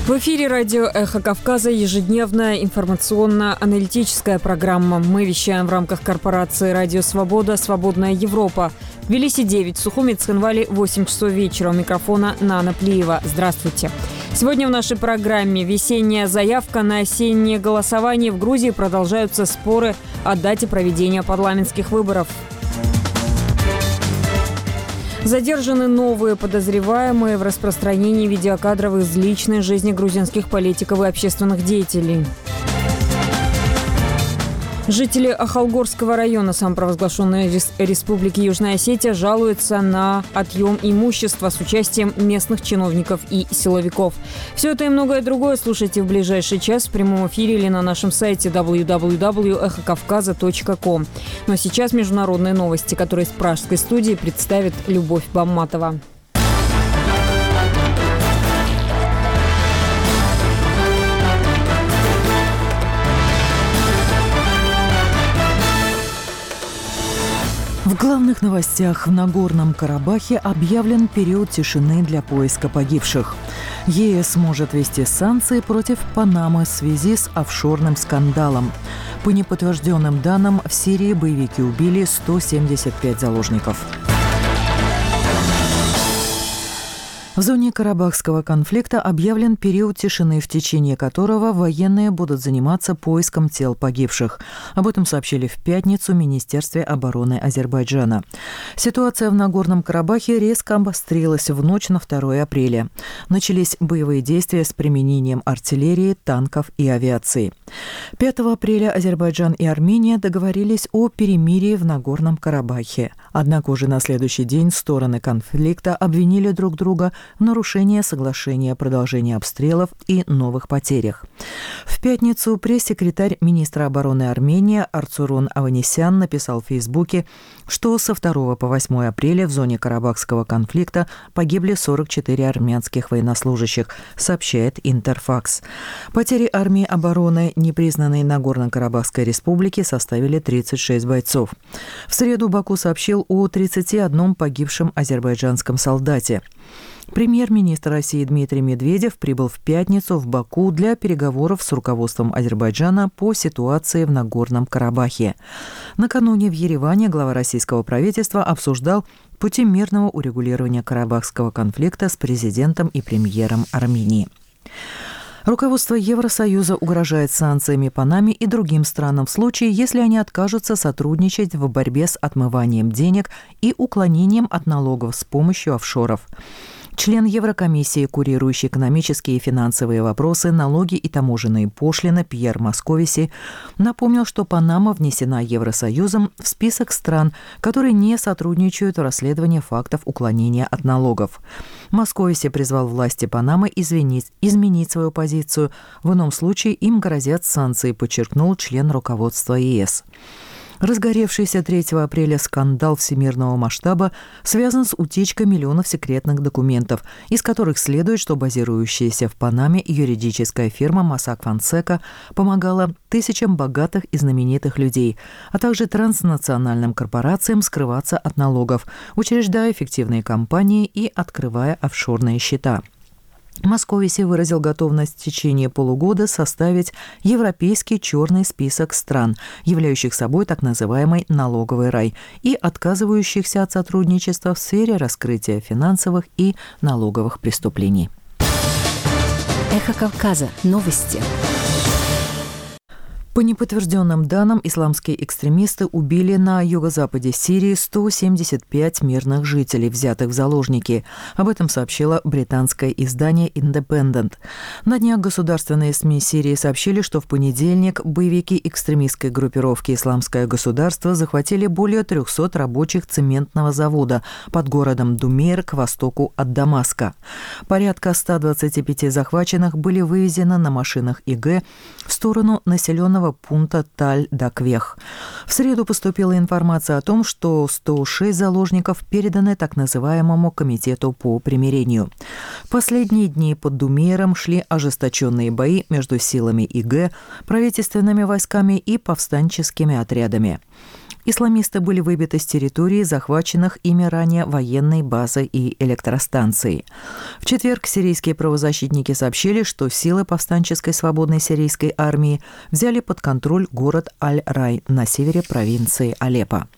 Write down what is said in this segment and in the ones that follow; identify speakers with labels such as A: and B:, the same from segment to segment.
A: В эфире радио «Эхо Кавказа» ежедневная информационно-аналитическая программа. Мы вещаем в рамках корпорации «Радио Свобода. Свободная Европа». В Тбилиси 9, в Сухуми, Цхинвале 8 часов вечера. У микрофона Нана Плиева. Здравствуйте. Сегодня в нашей программе весенняя заявка на осеннее голосование. В Грузии продолжаются споры о дате проведения парламентских выборов. Задержаны новые подозреваемые в распространении видеокадров из личной жизни грузинских политиков и общественных деятелей. Жители Ахалгорского района самопровозглашенной Республики Южная Осетия жалуются на отъем имущества с участием местных чиновников и силовиков. Все это и многое другое слушайте в ближайший час в прямом эфире или на нашем сайте www.эхокавказа.ком. Но сейчас международные новости, которые из пражской студии представит Любовь Бамматова.
B: В главных новостях: в Нагорном Карабахе объявлен период тишины для поиска погибших. ЕС может ввести санкции против Панамы в связи с офшорным скандалом. По неподтвержденным данным, в Сирии боевики убили 175 заложников. В зоне Карабахского конфликта объявлен период тишины, в течение которого военные будут заниматься поиском тел погибших. Об этом сообщили в пятницу в Министерстве обороны Азербайджана. Ситуация в Нагорном Карабахе резко обострилась в ночь на 2 апреля. Начались боевые действия с применением артиллерии, танков и авиации. 5 апреля Азербайджан и Армения договорились о перемирии в Нагорном Карабахе. Однако уже на следующий день стороны конфликта обвинили друг друга в нарушении соглашения о продолжении обстрелов и новых потерях. В пятницу пресс-секретарь министра обороны Армении Арцурун Аванесян написал в Фейсбуке, что со 2 по 8 апреля в зоне Карабахского конфликта погибли 44 армянских военнослужащих, сообщает Интерфакс. Потери армии обороны непризнанной Нагорно-Карабахской республики составили 36 бойцов. В среду Баку сообщил о 31 погибшем азербайджанском солдате. Премьер-министр России Дмитрий Медведев прибыл в пятницу в Баку для переговоров с руководством Азербайджана по ситуации в Нагорном Карабахе. Накануне в Ереване глава российского правительства обсуждал пути мирного урегулирования Карабахского конфликта с президентом и премьером Армении. Руководство Евросоюза угрожает санкциями Панаме и другим странам в случае, если они откажутся сотрудничать в борьбе с отмыванием денег и уклонением от налогов с помощью офшоров. Член Еврокомиссии, курирующий экономические и финансовые вопросы, налоги и таможенные пошлины Пьер Московиси напомнил, что Панама внесена Евросоюзом в список стран, которые не сотрудничают в расследовании фактов уклонения от налогов. Московиси призвал власти Панамы изменить свою позицию. В ином случае им грозят санкции, подчеркнул член руководства ЕС. Разгоревшийся 3 апреля скандал всемирного масштаба связан с утечкой миллионов секретных документов, из которых следует, что базирующаяся в Панаме юридическая фирма Mossack Fonseca помогала тысячам богатых и знаменитых людей, а также транснациональным корпорациям скрываться от налогов, учреждая эффективные компании и открывая офшорные счета. Московиси выразил готовность в течение полугода составить европейский черный список стран, являющих собой так называемый налоговый рай, и отказывающихся от сотрудничества в сфере раскрытия финансовых и налоговых преступлений.
C: Эхо Кавказа. Новости.
B: По неподтвержденным данным, исламские экстремисты убили на юго-западе Сирии 175 мирных жителей, взятых в заложники. Об этом сообщило британское издание «Индепендент». На днях государственные СМИ Сирии сообщили, что в понедельник боевики экстремистской группировки «Исламское государство» захватили более 300 рабочих цементного завода под городом Думейр к востоку от Дамаска. Порядка 125 захваченных были вывезены на машинах ИГ в сторону населенного пункта Таль-Даквех. В среду поступила информация о том, что 106 заложников переданы так называемому комитету по примирению. В последние дни под Думейром шли ожесточенные бои между силами ИГ, правительственными войсками и повстанческими отрядами. Исламисты были выбиты с территории, захваченных ими ранее военной базы и электростанции. В четверг сирийские правозащитники сообщили, что силы повстанческой свободной сирийской армии взяли под контроль город Аль-Рай на севере провинции Алеппо.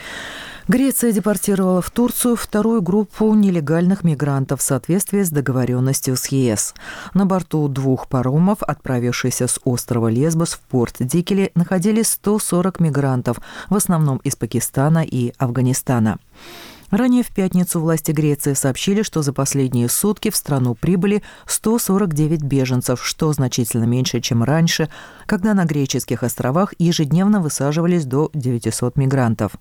B: Греция депортировала в Турцию вторую группу нелегальных мигрантов в соответствии с договоренностью с ЕС. На борту 2 паромов, отправившихся с острова Лесбос в порт Дикели, находились 140 мигрантов, в основном из Пакистана и Афганистана. Ранее в пятницу власти Греции сообщили, что за последние сутки в страну прибыли 149 беженцев, что значительно меньше, чем раньше, когда на греческих островах ежедневно высаживались до 900 мигрантов.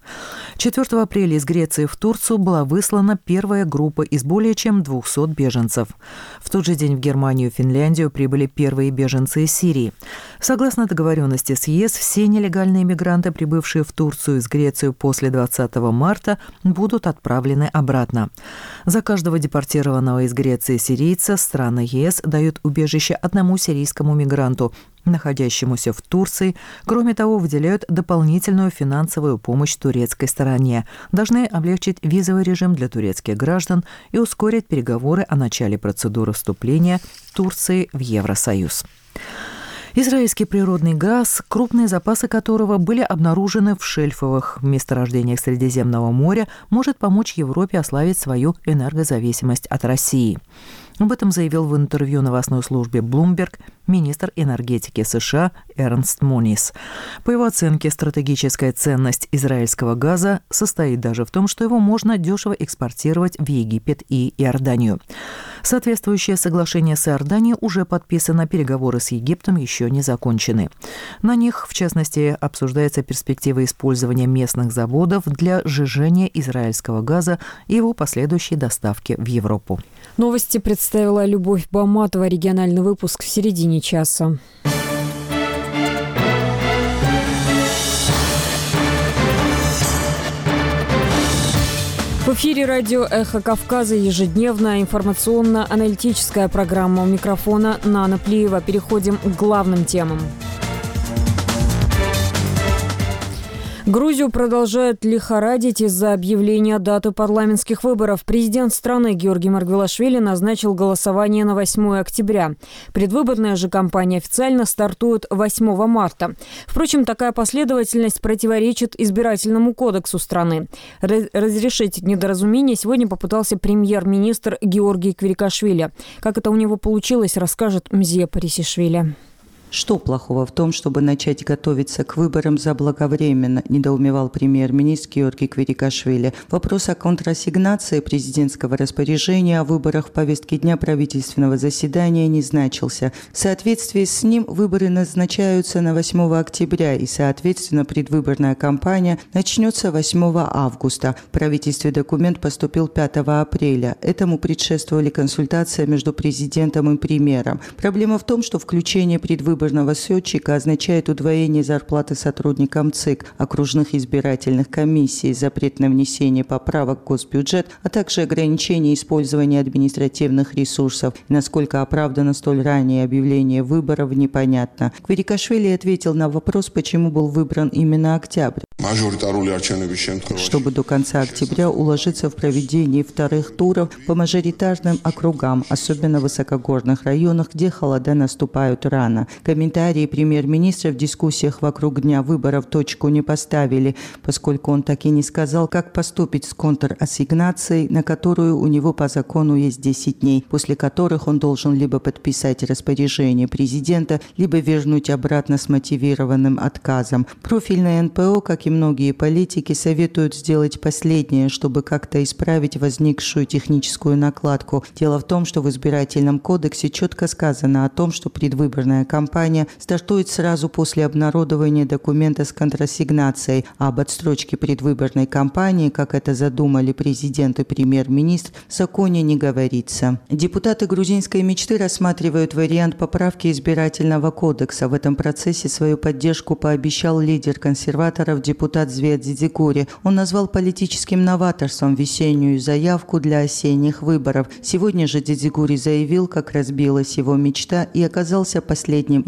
B: 4 апреля из Греции в Турцию была выслана первая группа из более чем 200 беженцев. В тот же день в Германию и Финляндию прибыли первые беженцы из Сирии. Согласно договоренности с ЕС, все нелегальные мигранты, прибывшие в Турцию из Греции после 20 марта, будут отправлены обратно. За каждого депортированного из Греции сирийца страны ЕС дают убежище одному сирийскому мигранту, находящемуся в Турции. Кроме того, выделяют дополнительную финансовую помощь турецкой стороне, должны облегчить визовый режим для турецких граждан и ускорить переговоры о начале процедуры вступления Турции в Евросоюз. Израильский природный газ, крупные запасы которого были обнаружены в шельфовых месторождениях Средиземного моря, может помочь Европе ослабить свою энергозависимость от России. Об этом заявил в интервью новостной службе Bloomberg министр энергетики США Эрнст Монис. По его оценке, стратегическая ценность израильского газа состоит даже в том, что его можно дешево экспортировать в Египет и Иорданию. Соответствующее соглашение с Иорданией уже подписано, переговоры с Египтом еще не закончены. На них, в частности, обсуждается перспектива использования местных заводов для сжижения израильского газа и его последующей доставки в Европу.
A: Новости представила Любовь Баматова. Региональный выпуск в середине часа. В эфире радио «Эхо Кавказа» ежедневная информационно-аналитическая программа. У микрофона Нана Плиева. Переходим к главным темам. Грузию продолжают лихорадить из-за объявления даты парламентских выборов. Президент страны Георгий Маргвелашвили назначил голосование на 8 октября. Предвыборная же кампания официально стартует 8 марта. Впрочем, такая последовательность противоречит избирательному кодексу страны. Разрешить недоразумение сегодня попытался премьер-министр Георгий Квирикашвили. Как это у него получилось, расскажет Мзия Парисишвили.
D: Что плохого в том, чтобы начать готовиться к выборам заблаговременно, недоумевал премьер-министр Георгий Квирикашвили. Вопрос о контрассигнации президентского распоряжения о выборах в повестке дня правительственного заседания не значился. В соответствии с ним выборы назначаются на 8 октября и, соответственно, предвыборная кампания начнется 8 августа. В правительстве документ поступил 5 апреля. Этому предшествовали консультации между президентом и премьером. Проблема в том, что включение предвыборного счетчика означает удвоение зарплаты сотрудникам ЦИК, окружных избирательных комиссий, запрет на внесение поправок в госбюджет, а также ограничение использования административных ресурсов. И насколько оправдано столь раннее объявление выборов, непонятно. Квирикашвили ответил на вопрос, почему был выбран именно октябрь. Чтобы до конца октября уложиться в проведении вторых туров по мажоритарным округам, особенно в высокогорных районах, где холода наступают рано. Комментарии премьер-министра в дискуссиях вокруг дня выборов точку не поставили, поскольку он так и не сказал, как поступить с контрассигнацией, на которую у него по закону есть 10 дней, после которых он должен либо подписать распоряжение президента, либо вернуть обратно с мотивированным отказом. Профильное НПО, как и многие политики, советуют сделать последнее, чтобы как-то исправить возникшую техническую накладку. Дело в том, что в избирательном кодексе четко сказано о том, что предвыборная кампания стартует сразу после обнародования документа с контрассигнацией, а об отсрочке предвыборной кампании, как это задумали президент и премьер-министр, в законе не говорится. Депутаты грузинской мечты рассматривают вариант поправки избирательного кодекса. В этом процессе свою поддержку пообещал лидер консерваторов депутат Звет Дзидзигури. Он назвал политическим новаторством весеннюю заявку для осенних выборов. Сегодня же Дзидзигури заявил, как разбилась его мечта, и оказался последним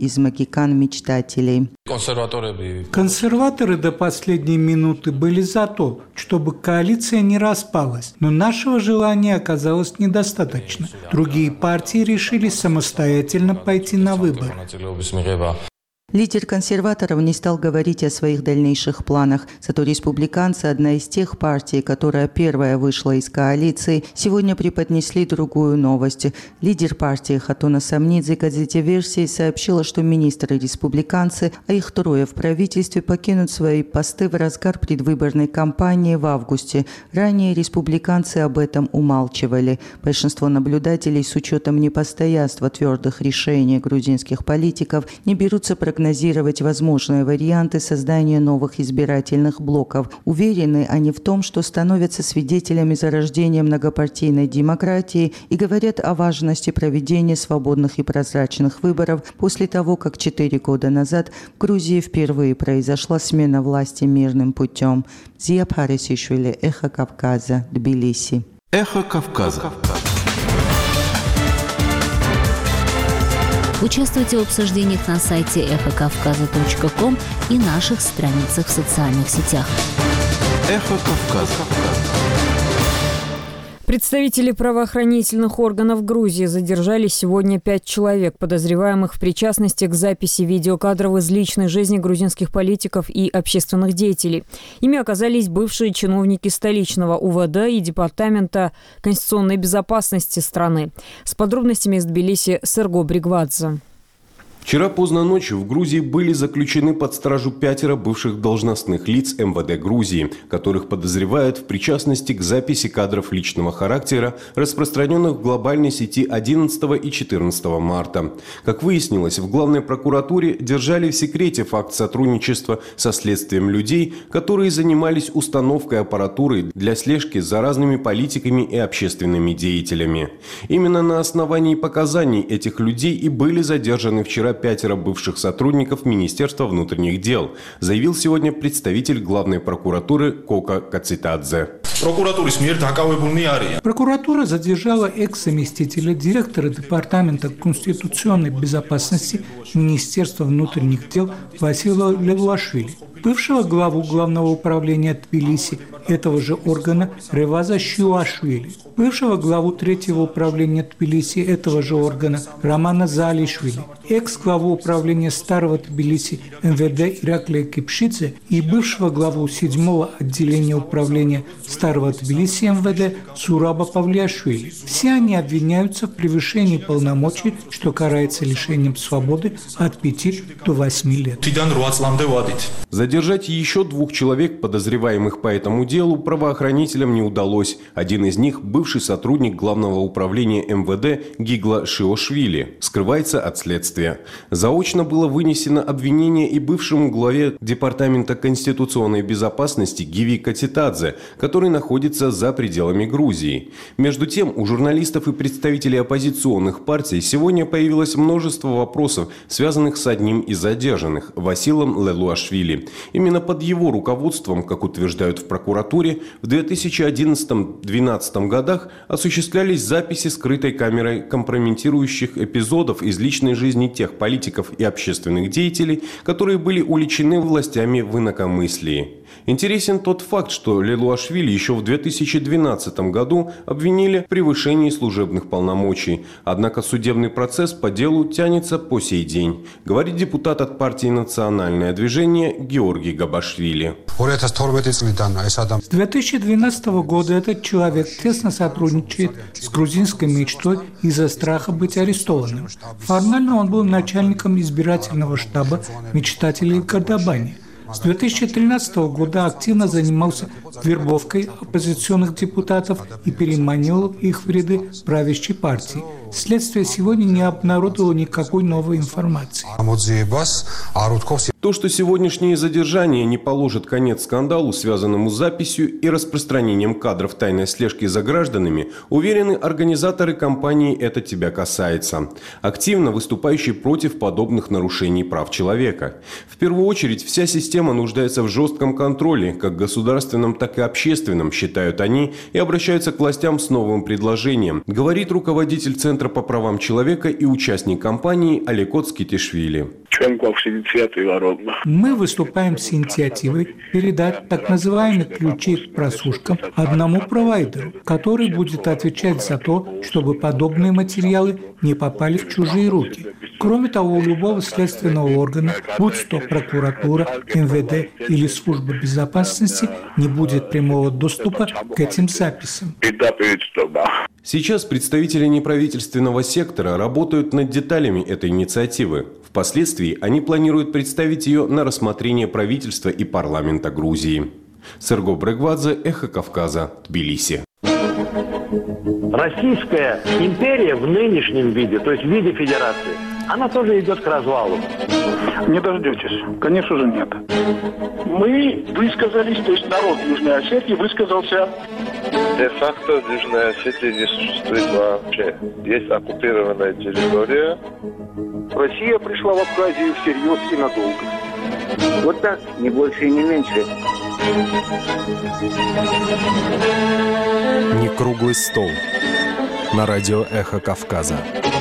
D: из магикан-мечтателей.
E: Консерваторы до последней минуты были за то, чтобы коалиция не распалась, но нашего желания оказалось недостаточно. Другие партии решили самостоятельно пойти на выборы.
D: Лидер консерваторов не стал говорить о своих дальнейших планах. Зато республиканцы, одна из тех партий, которая первая вышла из коалиции, сегодня преподнесли другую новость. Лидер партии Хатуна Самнидзе газете «Версии» сообщила, что министры-республиканцы, а их трое в правительстве, покинут свои посты в разгар предвыборной кампании в августе. Ранее республиканцы об этом умалчивали. Большинство наблюдателей с учетом непостоянства твердых решений грузинских политиков не берутся прогнозировать возможные варианты создания новых избирательных блоков. Уверены они в том, что становятся свидетелями зарождения многопартийной демократии и говорят о важности проведения свободных и прозрачных выборов после того, как 4 года назад в Грузии впервые произошла смена власти мирным путем. Зия Парисишвили, Эхо Кавказа, Тбилиси.
F: Эхо Кавказа.
C: Участвуйте в обсуждениях на сайте эхокавказа.ком и наших страницах в социальных сетях.
F: Эхо Кавказа.
A: Представители правоохранительных органов Грузии задержали сегодня 5 человек, подозреваемых в причастности к записи видеокадров из личной жизни грузинских политиков и общественных деятелей. Ими оказались бывшие чиновники столичного УВД и Департамента конституционной безопасности страны. С подробностями из Тбилиси Серго Бригвадзе.
G: Вчера поздно ночью в Грузии были заключены под стражу 5 бывших должностных лиц МВД Грузии, которых подозревают в причастности к записи кадров личного характера, распространенных в глобальной сети 11 и 14 марта. Как выяснилось, в главной прокуратуре держали в секрете факт сотрудничества со следствием людей, которые занимались установкой аппаратуры для слежки за разными политиками и общественными деятелями. Именно на основании показаний этих людей и были задержаны вчера 5 бывших сотрудников Министерства внутренних дел, заявил сегодня представитель главной прокуратуры Кока Кацитадзе.
E: Прокуратура задержала экс-заместителя директора Департамента конституционной безопасности Министерства внутренних дел Васила Левлашвили, бывшего главу Главного управления Тбилиси этого же органа Реваза Шиуашвили, бывшего главу Третьего управления Тбилиси этого же органа Романа Залишвили, экс-главу управления Старого Тбилиси МВД Ираклия Кипшидзе и бывшего главу 7-го отделения управления Старого Тбилиси МВД Сураба Павлиашвили. Все они обвиняются в превышении полномочий, что карается лишением свободы от 5 до 8 лет.
G: Задержать еще 2 человек, подозреваемых по этому делу, правоохранителям не удалось. Один из них – бывший сотрудник Главного управления МВД Гигла Шиошвили, скрывается от следствия. Заочно было вынесено обвинение и бывшему главе Департамента конституционной безопасности Гиви Кацитадзе, который находится за пределами Грузии. Между тем, у журналистов и представителей оппозиционных партий сегодня появилось множество вопросов, связанных с одним из задержанных – Василом Лелуашвили. Именно под его руководством, как утверждают в прокуратуре, в 2011-2012 годах осуществлялись записи скрытой камерой компрометирующих эпизодов из личной жизни тех политиков и общественных деятелей, которые были уличены властями в инакомыслии. Интересен тот факт, что Лелуашвили еще в 2012 году обвинили в превышении служебных полномочий. Однако судебный процесс по делу тянется по сей день, говорит депутат от партии «Национальное движение» Георгий Габашвили.
E: С 2012 года этот человек тесно сотрудничает с грузинской мечтой из-за страха быть арестованным. Формально он был начальником избирательного штаба мечтателей в Гордобане. С 2013 года активно занимался вербовкой оппозиционных депутатов и переманил их в ряды правящей партии. Следствие сегодня не обнародовало никакой новой информации.
G: То, что сегодняшние задержания не положат конец скандалу, связанному с записью и распространением кадров тайной слежки за гражданами, уверены организаторы кампании «Это тебя касается», активно выступающие против подобных нарушений прав человека. В первую очередь, вся система нуждается в жестком контроле, как государственном, так и общественном, считают они, и обращаются к властям с новым предложением, говорит руководитель Центра по правам человека и участник кампании Алекот Скитишвили.
E: Мы выступаем с инициативой передать так называемые ключи к прослушкам одному провайдеру, который будет отвечать за то, чтобы подобные материалы не попали в чужие руки. Кроме того, у любого следственного органа, будь то прокуратура, МВД или служба безопасности, не будет прямого доступа к этим записям.
G: Сейчас представители неправительственного сектора работают над деталями этой инициативы. Впоследствии они планируют представить ее на рассмотрение правительства и парламента Грузии. Серго Брегвадзе, Эхо Кавказа, Тбилиси.
H: Российская империя в нынешнем виде, то есть в виде федерации, она тоже идет к развалу.
I: Не дождетесь. Конечно же, нет. Мы высказались, то есть народ Южной Осетии высказался.
J: Де-факто в Южной Осетии не существует вообще. Есть оккупированная территория.
I: Россия пришла в Абхазию всерьез и надолго.
K: Вот так, не больше и не меньше.
L: Не круглый стол. На радио «Эхо Кавказа».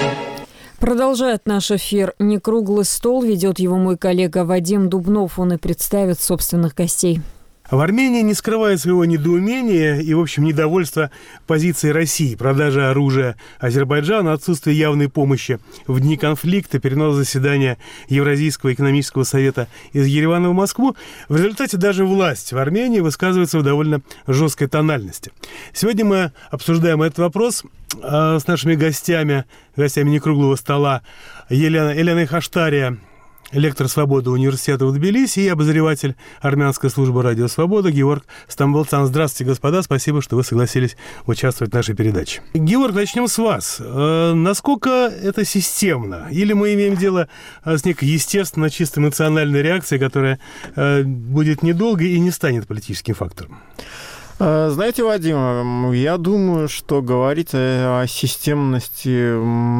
A: Продолжает наш эфир «Не круглый стол». Ведет его мой коллега Вадим Дубнов. Он и представит собственных гостей.
M: В Армении не скрывает своего недоумения и, в общем, недовольства позицией России. Продажа оружия Азербайджану, отсутствие явной помощи в дни конфликта, перенос заседания Евразийского экономического совета из Еревана в Москву. В результате даже власть в Армении высказывается в довольно жесткой тональности. Сегодня мы обсуждаем этот вопрос с нашими гостями некруглого стола. Елена Хаштария, лектор «Свободы» университета в Тбилиси, и обозреватель армянской службы «Радио Свобода» Георг Стамболцан. Здравствуйте, господа, спасибо, что вы согласились участвовать в нашей передаче. Георг, начнем с вас. Насколько это системно? Или мы имеем дело с некой естественно чисто эмоциональной реакцией, которая будет недолгой и не станет политическим фактором?
N: Знаете, Вадим, я думаю, что говорить о системности,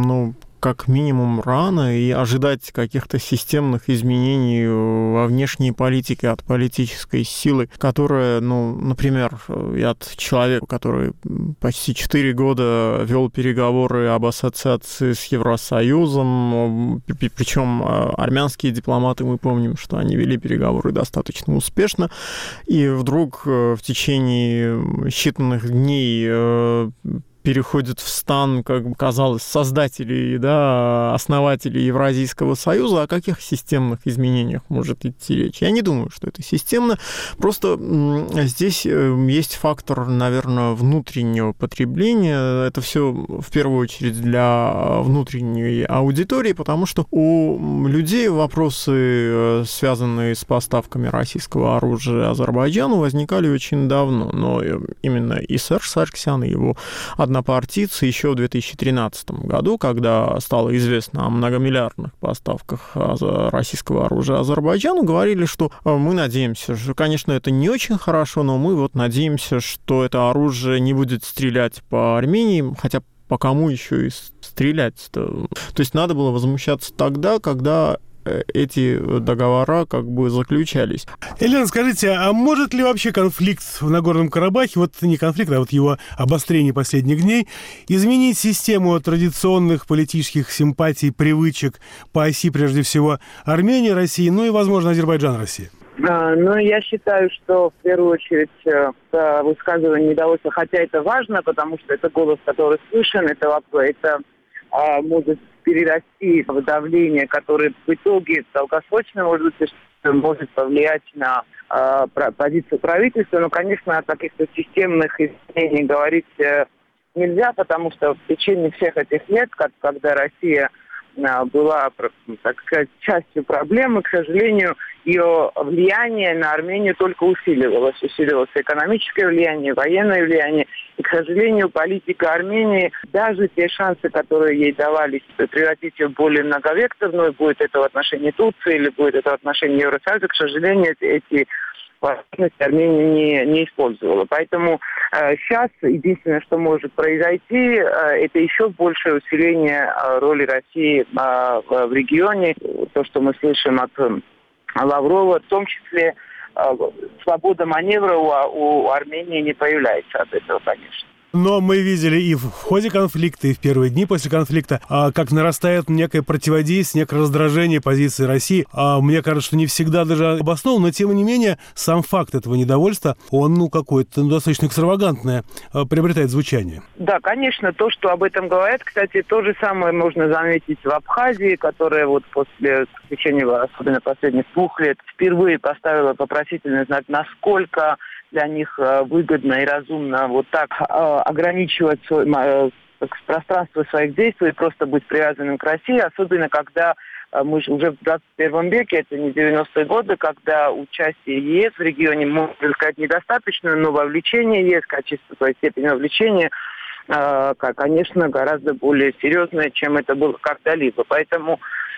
N: как минимум рано, и ожидать каких-то системных изменений во внешней политике от политической силы, которая, например, от человека, который почти 4 года вел переговоры об ассоциации с Евросоюзом, причем армянские дипломаты, мы помним, что они вели переговоры достаточно успешно, и вдруг в течение считанных дней переходит в стан, как бы казалось, создателей, основателей Евразийского союза. О каких системных изменениях может идти речь? Я не думаю, что это системно. Просто здесь есть фактор, наверное, внутреннего потребления. Это все в первую очередь для внутренней аудитории, потому что у людей вопросы, связанные с поставками российского оружия Азербайджану, возникали очень давно. Но именно и Серж Саргсян, и его однопартийцы еще в 2013 году, когда стало известно о многомиллиардных поставках российского оружия Азербайджану, говорили, что мы надеемся, что, конечно, это не очень хорошо, но мы надеемся, что это оружие не будет стрелять по Армении, хотя по кому еще и стрелять-то? То есть надо было возмущаться тогда, когда эти договора заключались.
M: Елена, скажите, а может ли вообще конфликт в Нагорном Карабахе, не конфликт, а его обострение последних дней, изменить систему традиционных политических симпатий, привычек по оси, прежде всего, Армения, Россия, и, возможно, Азербайджан, Россия?
K: Я считаю, что в первую очередь высказывание недовольства, хотя это важно, потому что это голос, который слышен, это может перерасти в давление, которое в итоге долгосрочно может повлиять на позицию правительства. Но, конечно, о каких-то системных изменениях говорить нельзя, потому что в течение всех этих лет, когда Россия была, так сказать, частью проблемы, к сожалению, ее влияние на Армению только усиливалось. Усиливалось экономическое влияние, военное влияние. И, к сожалению, политика Армении, даже те шансы, которые ей давались превратить ее в более многовекторную, будет это в отношении Турции или будет это в отношении Евросоюза, к сожалению, эти возможности Армения не использовала. Поэтому сейчас единственное, что может произойти, это еще большее усиление роли России в регионе. То, что мы слышим от Лаврова, в том числе свобода маневра у Армении не появляется от этого, конечно.
M: Но мы видели и в ходе конфликта, и в первые дни после конфликта, как нарастает некое противодействие, некое раздражение позиции России. Мне кажется, что не всегда даже обосновано, но тем не менее сам факт этого недовольства, он какое-то достаточно экстравагантное приобретает звучание.
K: Да, конечно, то, что об этом говорят, кстати, то же самое можно заметить в Абхазии, которая вот после течения, особенно последних 2 лет, впервые поставила вопросительный знак, насколько для них выгодно и разумно вот так ограничивать пространство своих действий и просто быть привязанным к России, особенно когда мы уже в 21 веке, это не 90-е годы, когда участие ЕС в регионе, можно сказать, недостаточно, но вовлечение ЕС, качество своей степени вовлечения, конечно, гораздо более серьезное, чем это было когда-либо. Поэтому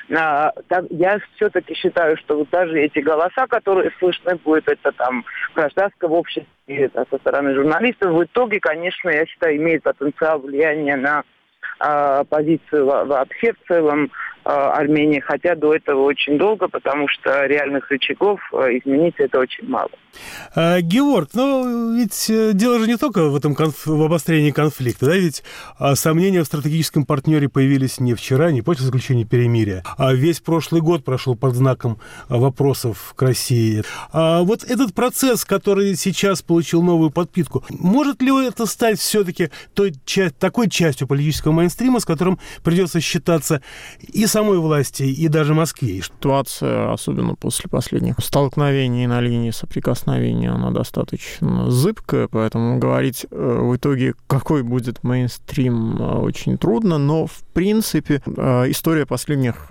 K: я все-таки считаю, что вот даже эти голоса, которые слышны будут, это там в гражданском обществе, это со стороны журналистов, в итоге, конечно, я считаю, имеет потенциал влияния на позицию вообще в целом Армении, хотя до этого очень долго, потому что реальных рычагов изменить это очень мало.
M: Георг, ведь дело же не только в этом в обострении конфликта, да, ведь сомнения в стратегическом партнере появились не вчера, не после заключения перемирия, а весь прошлый год прошел под знаком вопросов к России. Вот этот процесс, который сейчас получил новую подпитку, может ли это стать все-таки такой частью политического мейнстрима, с которым придется считаться и самой власти, и даже Москве?
N: Ситуация, особенно после последних столкновений на линии соприкосновения, она достаточно зыбкая, поэтому говорить в итоге, какой будет мейнстрим, очень трудно, но в принципе история последних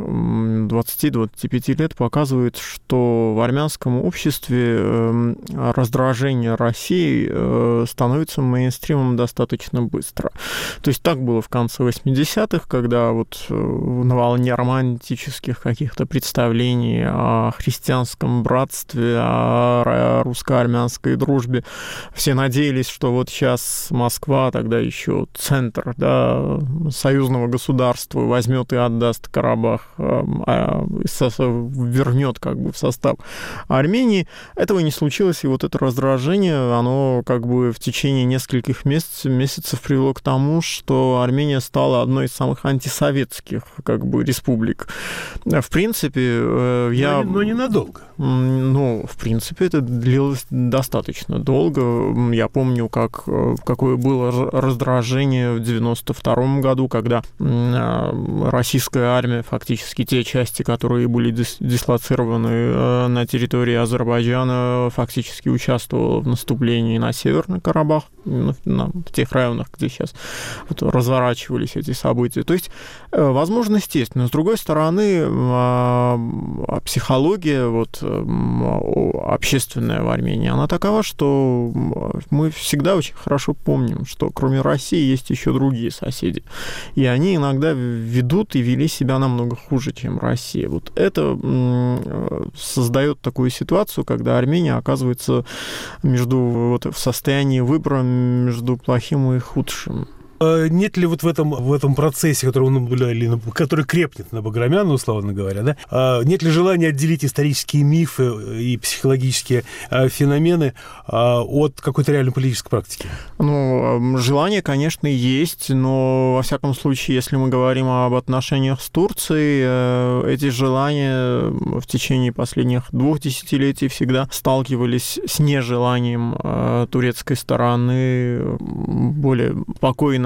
N: 20-25 лет показывает, что в армянском обществе раздражение России становится мейнстримом достаточно быстро. То есть так было в конце 80-х, когда вот на волне романтических каких-то представлений о христианском братстве, о русско-армянской дружбе все надеялись, что вот сейчас Москва, тогда еще центр, да, союзного государства, возьмет и отдаст Карабах, вернет как бы в состав Армении. Этого не случилось, и вот это раздражение, оно как бы в течение нескольких месяцев привело к тому, что Армения стала одной из самых антисоветских как бы республик. В принципе,
M: Но ненадолго.
N: В принципе, это длилось достаточно долго. Я помню, какое было раздражение в 92-м году, когда российская армия, фактически те части, которые были дислоцированы на территории Азербайджана, фактически участвовала в наступлении на Северный Карабах, в тех районах, где сейчас вот разворачивались эти события. То есть, возможно, естественно. С другой стороны, психология общественная в Армении, она такова, что мы всегда очень хорошо помним, что кроме России есть еще другие соседи. И они иногда ведут и вели себя намного хуже, чем Россия. Вот это создает такую ситуацию, когда Армения оказывается в состоянии выбора между плохим и худшим.
M: Нет ли вот в этом процессе, который мы наблюдали, который крепнет на Баграмяна, условно говоря, да, нет ли желания отделить исторические мифы и психологические феномены от какой-то реальной политической практики?
N: Желание, конечно, есть, но, во всяком случае, если мы говорим об отношениях с Турцией, эти желания в течение последних 2 десятилетий всегда сталкивались с нежеланием турецкой стороны более спокойно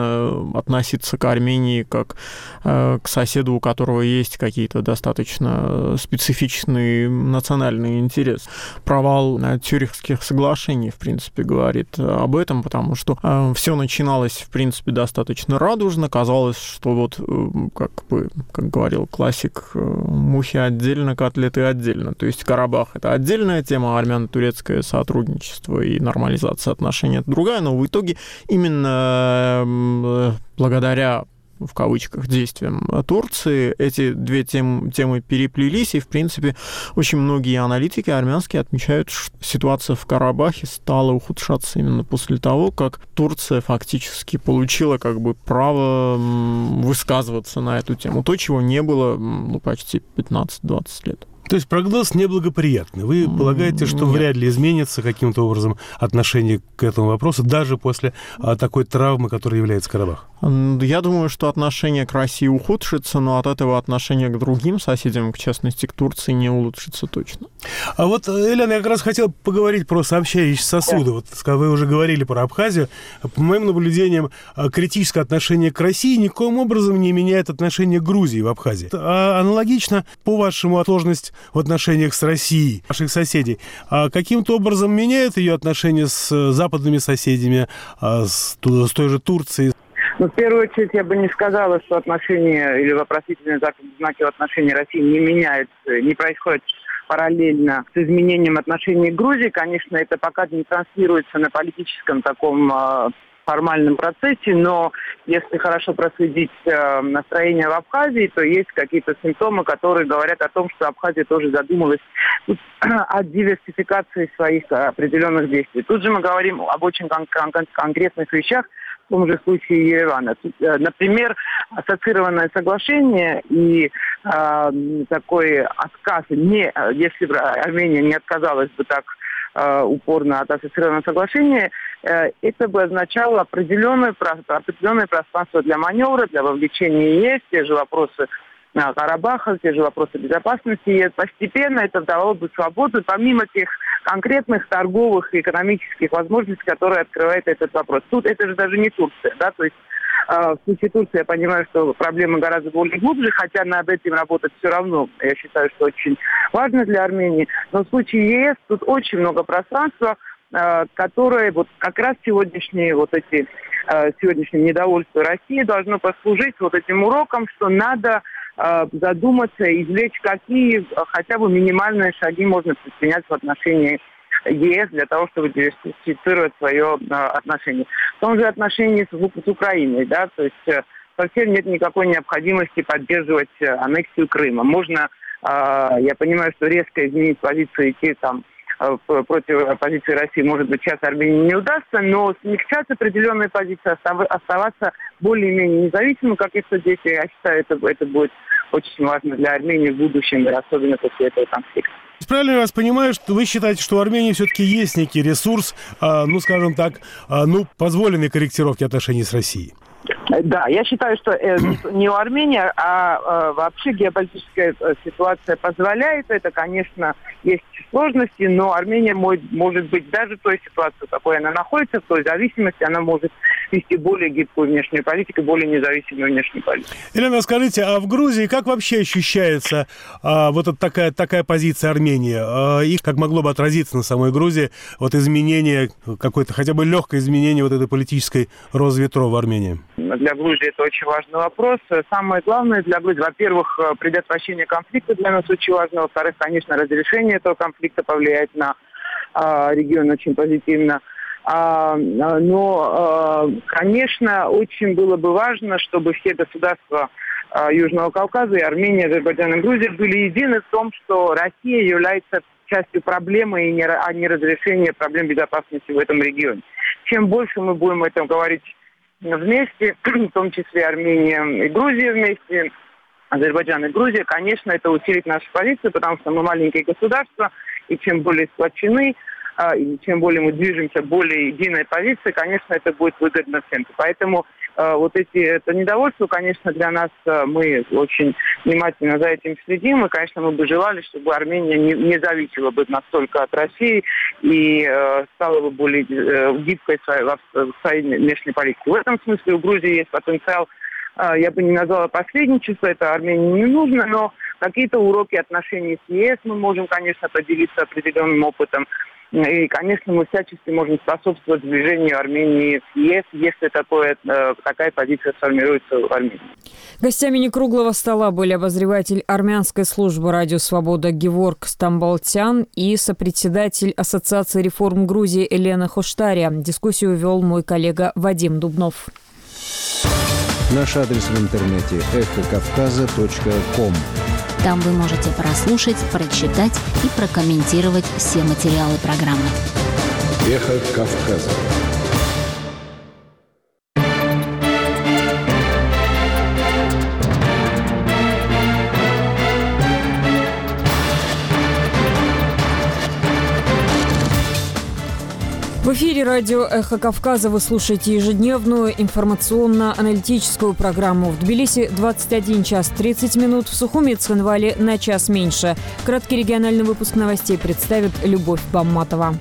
N: нужно относиться к Армении как к соседу, у которого есть какие-то достаточно специфичные национальные интересы. Провал Цюрихских соглашений, в принципе, говорит об этом, потому что все начиналось, в принципе, достаточно радужно. Казалось, что вот, как говорил классик, мухи отдельно, котлеты отдельно. То есть Карабах — это отдельная тема, армяно-турецкое сотрудничество и нормализация отношений — это другая, но в итоге именно благодаря, в кавычках, действиям Турции эти две темы переплелись, и, в принципе, очень многие аналитики армянские отмечают, что ситуация в Карабахе стала ухудшаться именно после того, как Турция фактически получила право высказываться на эту тему. То, чего не было почти 15-20 лет.
M: То есть прогноз неблагоприятный. Вы полагаете, что вряд ли изменится каким-то образом отношение к этому вопросу, даже после такой травмы, которой является Карабах?
N: Я думаю, что отношение к России ухудшится, но от этого отношение к другим соседям, в частности, к Турции, не улучшится точно.
M: А вот, Елена, я как раз хотел поговорить про сообщающиеся сосуды. Вот вы уже говорили про Абхазию. По моим наблюдениям, критическое отношение к России никоим образом не меняет отношение к Грузии в Абхазии. А аналогично, по-вашему, сложность в отношениях с Россией, ваших соседей, каким-то образом меняет ее отношения с западными соседями, с той же Турцией?
K: В первую очередь, я бы не сказала, что отношения или вопросительные знаки в отношении России не меняются, не происходят параллельно с изменением отношений к Грузии. Конечно, это пока не транслируется на политическом таком формальном процессе, но если хорошо проследить настроение в Абхазии, то есть какие-то симптомы, которые говорят о том, что Абхазия тоже задумалась о диверсификации своих определенных действий. Тут же мы говорим об очень конкретных вещах, в том же случае Еревана. Например, ассоциированное соглашение и такой отказ, если бы Армения не отказалась бы так упорно от ассоциированного соглашения, это бы означало определенное пространство для маневра, для вовлечения ЕС, те же вопросы Карабаха, те же вопросы безопасности. И постепенно это давало бы свободу, помимо тех конкретных торговых и экономических возможностей, которые открывает этот вопрос. Тут это же даже не Турция, да, то есть в случае Турции я понимаю, что проблема гораздо более глубже, хотя над этим работать все равно, я считаю, что очень важно для Армении. Но в случае ЕС тут очень много пространства, которое вот как раз сегодняшнее недовольство России должно послужить вот этим уроком, что надо задуматься, извлечь, какие хотя бы минимальные шаги можно предпринять в отношении ЕС для того, чтобы диверсифицировать свое отношение. В том же отношении с Украиной, да, то есть совсем нет никакой необходимости поддерживать аннексию Крыма. Можно, я понимаю, что резко изменить позицию, идти там против позиции России, может быть, сейчас Армении не удастся, но смягчать определенные позиции, оставаться более-менее независимым, как это действие, я считаю, это будет очень важно для Армении в будущем, особенно после этого конфликта.
M: Правильно я вас понимаю, что вы считаете, что у Армении все-таки есть некий ресурс, скажем так, позволенной корректировки отношений с Россией?
K: Да, я считаю, что не у Армении, а вообще геополитическая ситуация позволяет. Это, конечно, есть сложности, но Армения может быть даже в той ситуации, в какой она находится, в той зависимости, она может вести более гибкую внешнюю политику, более независимую внешнюю политику.
M: Елена, скажите, а в Грузии как вообще ощущается вот такая позиция Армении? И как могло бы отразиться на самой Грузии изменение, какое-то хотя бы легкое изменение вот этой политической розы ветров в Армении?
K: Для Грузии это очень важный вопрос. Самое главное для Грузии, во-первых, предотвращение конфликта для нас очень важно. Во-вторых, конечно, разрешение этого конфликта повлияет на регион очень позитивно. Но, конечно, очень было бы важно, чтобы все государства Южного Кавказа, и Армения, Азербайджан и Грузия были едины в том, что Россия является частью проблемы, а не разрешения проблем безопасности в этом регионе. Чем больше мы будем это говорить вместе, в том числе Армения и Грузия вместе, Азербайджан и Грузия, конечно, это усилит нашу позицию, потому что мы маленькие государства, и чем более сплочены, и чем более мы движемся к более единой позиции, конечно, это будет выгодно всем. Поэтому это недовольство, конечно, для нас, мы очень внимательно за этим следим. И, конечно, мы бы желали, чтобы Армения не зависела бы настолько от России и стала бы более гибкой в своей внешней политике. В этом смысле у Грузии есть потенциал, я бы не назвала посредничество, это Армении не нужно, но какие-то уроки отношений с ЕС мы можем, конечно, поделиться определенным опытом. И, конечно, мы всячески можем способствовать сближению Армении с ЕС, если такая позиция сформируется в Армении.
A: Гостями некруглого стола были обозреватель армянской службы «Радио Свобода» Геворг Стамболтян и сопредседатель Ассоциации реформ Грузии Елена Хоштария. Дискуссию вел мой коллега Вадим Дубнов.
O: Наш адрес в интернете эхокавказа.ком.
C: Там вы можете прослушать, прочитать и прокомментировать все материалы программы.
F: Эхо Кавказа.
A: В эфире радио «Эхо Кавказа» вы слушаете ежедневную информационно-аналитическую программу. В Тбилиси 21 час 30 минут, в Сухуми и Цхинвале на час меньше. Краткий региональный выпуск новостей представит Любовь Бамматова.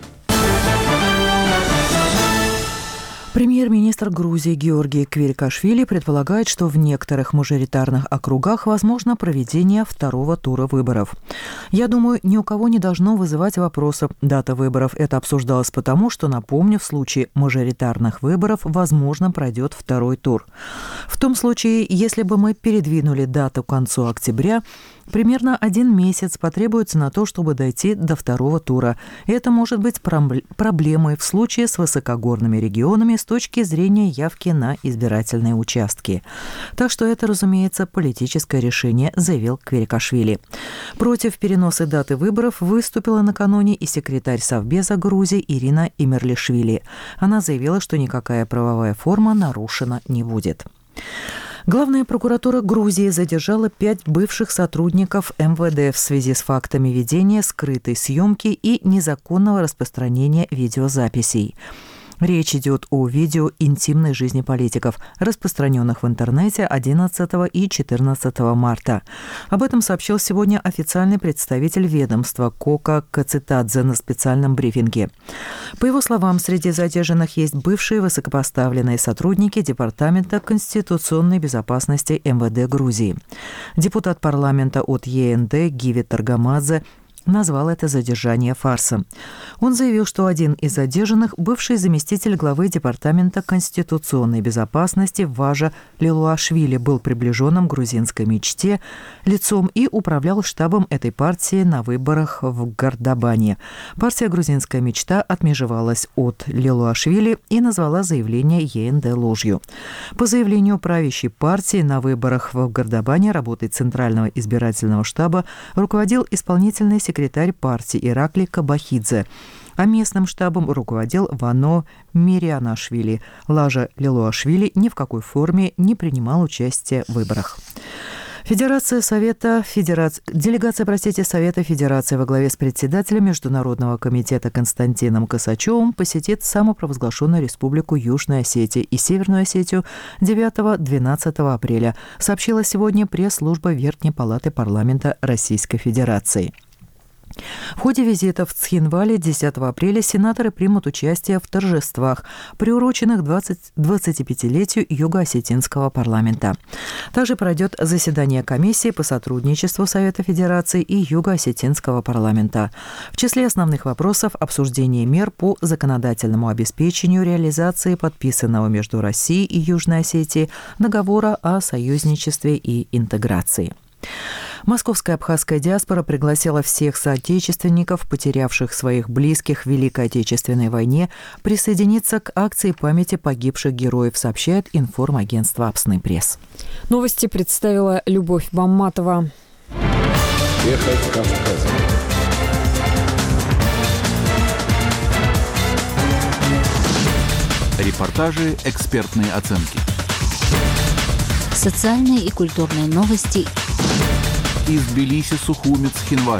B: Премьер-министр Грузии Георгий Квирикашвили предполагает, что в некоторых мажоритарных округах возможно проведение второго тура выборов. Я думаю, ни у кого не должно вызывать вопросов дата выборов. Это обсуждалось потому, что, напомню, в случае мажоритарных выборов, возможно, пройдет второй тур. В том случае, если бы мы передвинули дату к концу октября, примерно 1 месяц потребуется на то, чтобы дойти до второго тура. Это может быть проблемой в случае с высокогорными регионами с точки зрения явки на избирательные участки. Так что это, разумеется, политическое решение, заявил Квирикашвили. Против переноса даты выборов выступила накануне и секретарь Совбеза Грузии Ирина Имерлишвили. Она заявила, что никакая правовая форма нарушена не будет. Главная прокуратура Грузии задержала 5 бывших сотрудников МВД в связи с фактами ведения скрытой съемки и незаконного распространения видеозаписей. Речь идет о видео интимной жизни политиков, распространенных в интернете 11 и 14 марта. Об этом сообщил сегодня официальный представитель ведомства Кока Кацитадзе на специальном брифинге. По его словам, среди задержанных есть бывшие высокопоставленные сотрудники Департамента конституционной безопасности МВД Грузии. Депутат парламента от ЕНД Гиви Таргамадзе назвал это задержание фарсом. Он заявил, что один из задержанных – бывший заместитель главы Департамента конституционной безопасности Важа Лилуашвили, был приближенным к грузинской мечте лицом и управлял штабом этой партии на выборах в Гардабане. Партия «Грузинская мечта» отмежевалась от Лилуашвили и назвала заявление ЕНД ложью. По заявлению правящей партии на выборах в Гардабане работой Центрального избирательного штаба руководил исполнительный секретарь партии Иракли Кабахидзе, а местным штабом руководил Вано Мирианашвили. Лажа Лилуашвили ни в какой форме не принимал участие в выборах. Делегация Совета Федерации во главе с председателем Международного комитета Константином Косачевым посетит самопровозглашенную республику Южная Осетия и Северную Осетию 9-12 апреля, сообщила сегодня пресс-служба Верхней палаты парламента Российской Федерации. В ходе визита в Цхинвале 10 апреля сенаторы примут участие в торжествах, приуроченных 25-летию Юго-Осетинского парламента. Также пройдет заседание комиссии по сотрудничеству Совета Федерации и Юго-Осетинского парламента. В числе основных вопросов – обсуждение мер по законодательному обеспечению реализации подписанного между Россией и Южной Осетией договора о союзничестве и интеграции. Московская абхазская диаспора пригласила всех соотечественников, потерявших своих близких в Великой Отечественной войне, присоединиться к акции памяти погибших героев, сообщает информагентство «Апсный пресс».
A: Новости представила Любовь Бамматова.
F: Эхо Кавказа.
L: Репортажи, экспертные оценки.
C: Социальные и культурные новости
L: из Тбилиси, Сухуми, Цхинваль.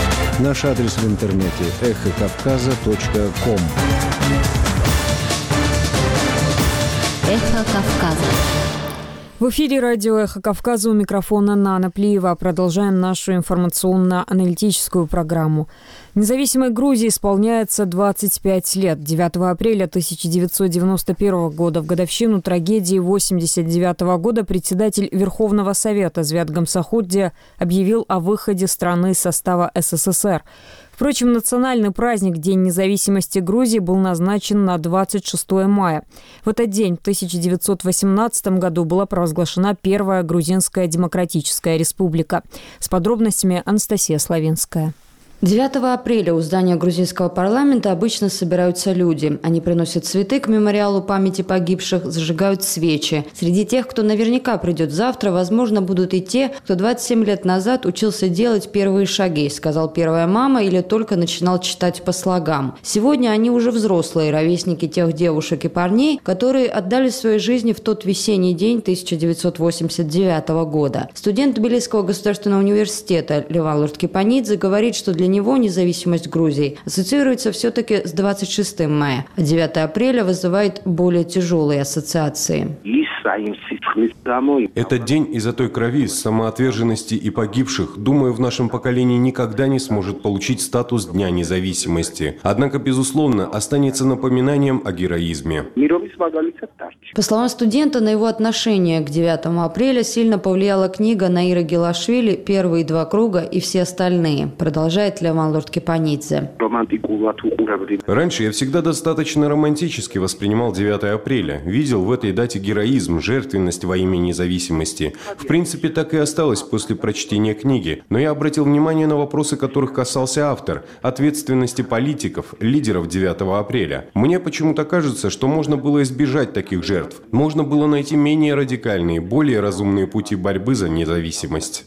O: Наш адрес в интернете – эхокавказа.ком.
C: «Эхо Кавказа».
A: В эфире радио «Эхо Кавказа», у микрофона Нана Плиева. Продолжаем нашу информационно-аналитическую программу. Независимой Грузии исполняется 25 лет. 9 апреля 1991 года, в годовщину трагедии 1989 года, председатель Верховного Совета Звят Гамсахурдия объявил о выходе страны из состава СССР. Впрочем, национальный праздник День независимости Грузии был назначен на 26 мая. В этот день, в 1918 году, была провозглашена Первая Грузинская Демократическая Республика. С подробностями Анастасия Славинская.
P: 9 апреля у здания грузинского парламента обычно собираются люди. Они приносят цветы к мемориалу памяти погибших, зажигают свечи. Среди тех, кто наверняка придет завтра, возможно, будут и те, кто 27 лет назад учился делать первые шаги, сказал первая мама, или только начинал читать по слогам. Сегодня они уже взрослые, ровесники тех девушек и парней, которые отдали свои жизни в тот весенний день 1989 года. Студент Тбилисского государственного университета Леван Лордкипанидзе говорит, что для него независимость Грузии ассоциируется все-таки с 26 мая, а 9 апреля вызывает более тяжелые ассоциации.
G: Этот день из-за той крови, самоотверженности и погибших, думаю, в нашем поколении никогда не сможет получить статус Дня независимости. Однако, безусловно, останется напоминанием о героизме.
P: По словам студента, на его отношение к 9 апреля сильно повлияла книга Наира Гелашвили «Первые два круга и все остальные», продолжает Леван Лордкипанидзе.
G: Раньше я всегда достаточно романтически воспринимал 9 апреля. Видел в этой дате героизм, жертвенность во имя независимости. В принципе, так и осталось после прочтения книги. Но я обратил внимание на вопросы, которых касался автор. Ответственности политиков, лидеров 9 апреля. Мне почему-то кажется, что можно было избежать таких жертв. Можно было найти менее радикальные, более разумные пути борьбы за независимость.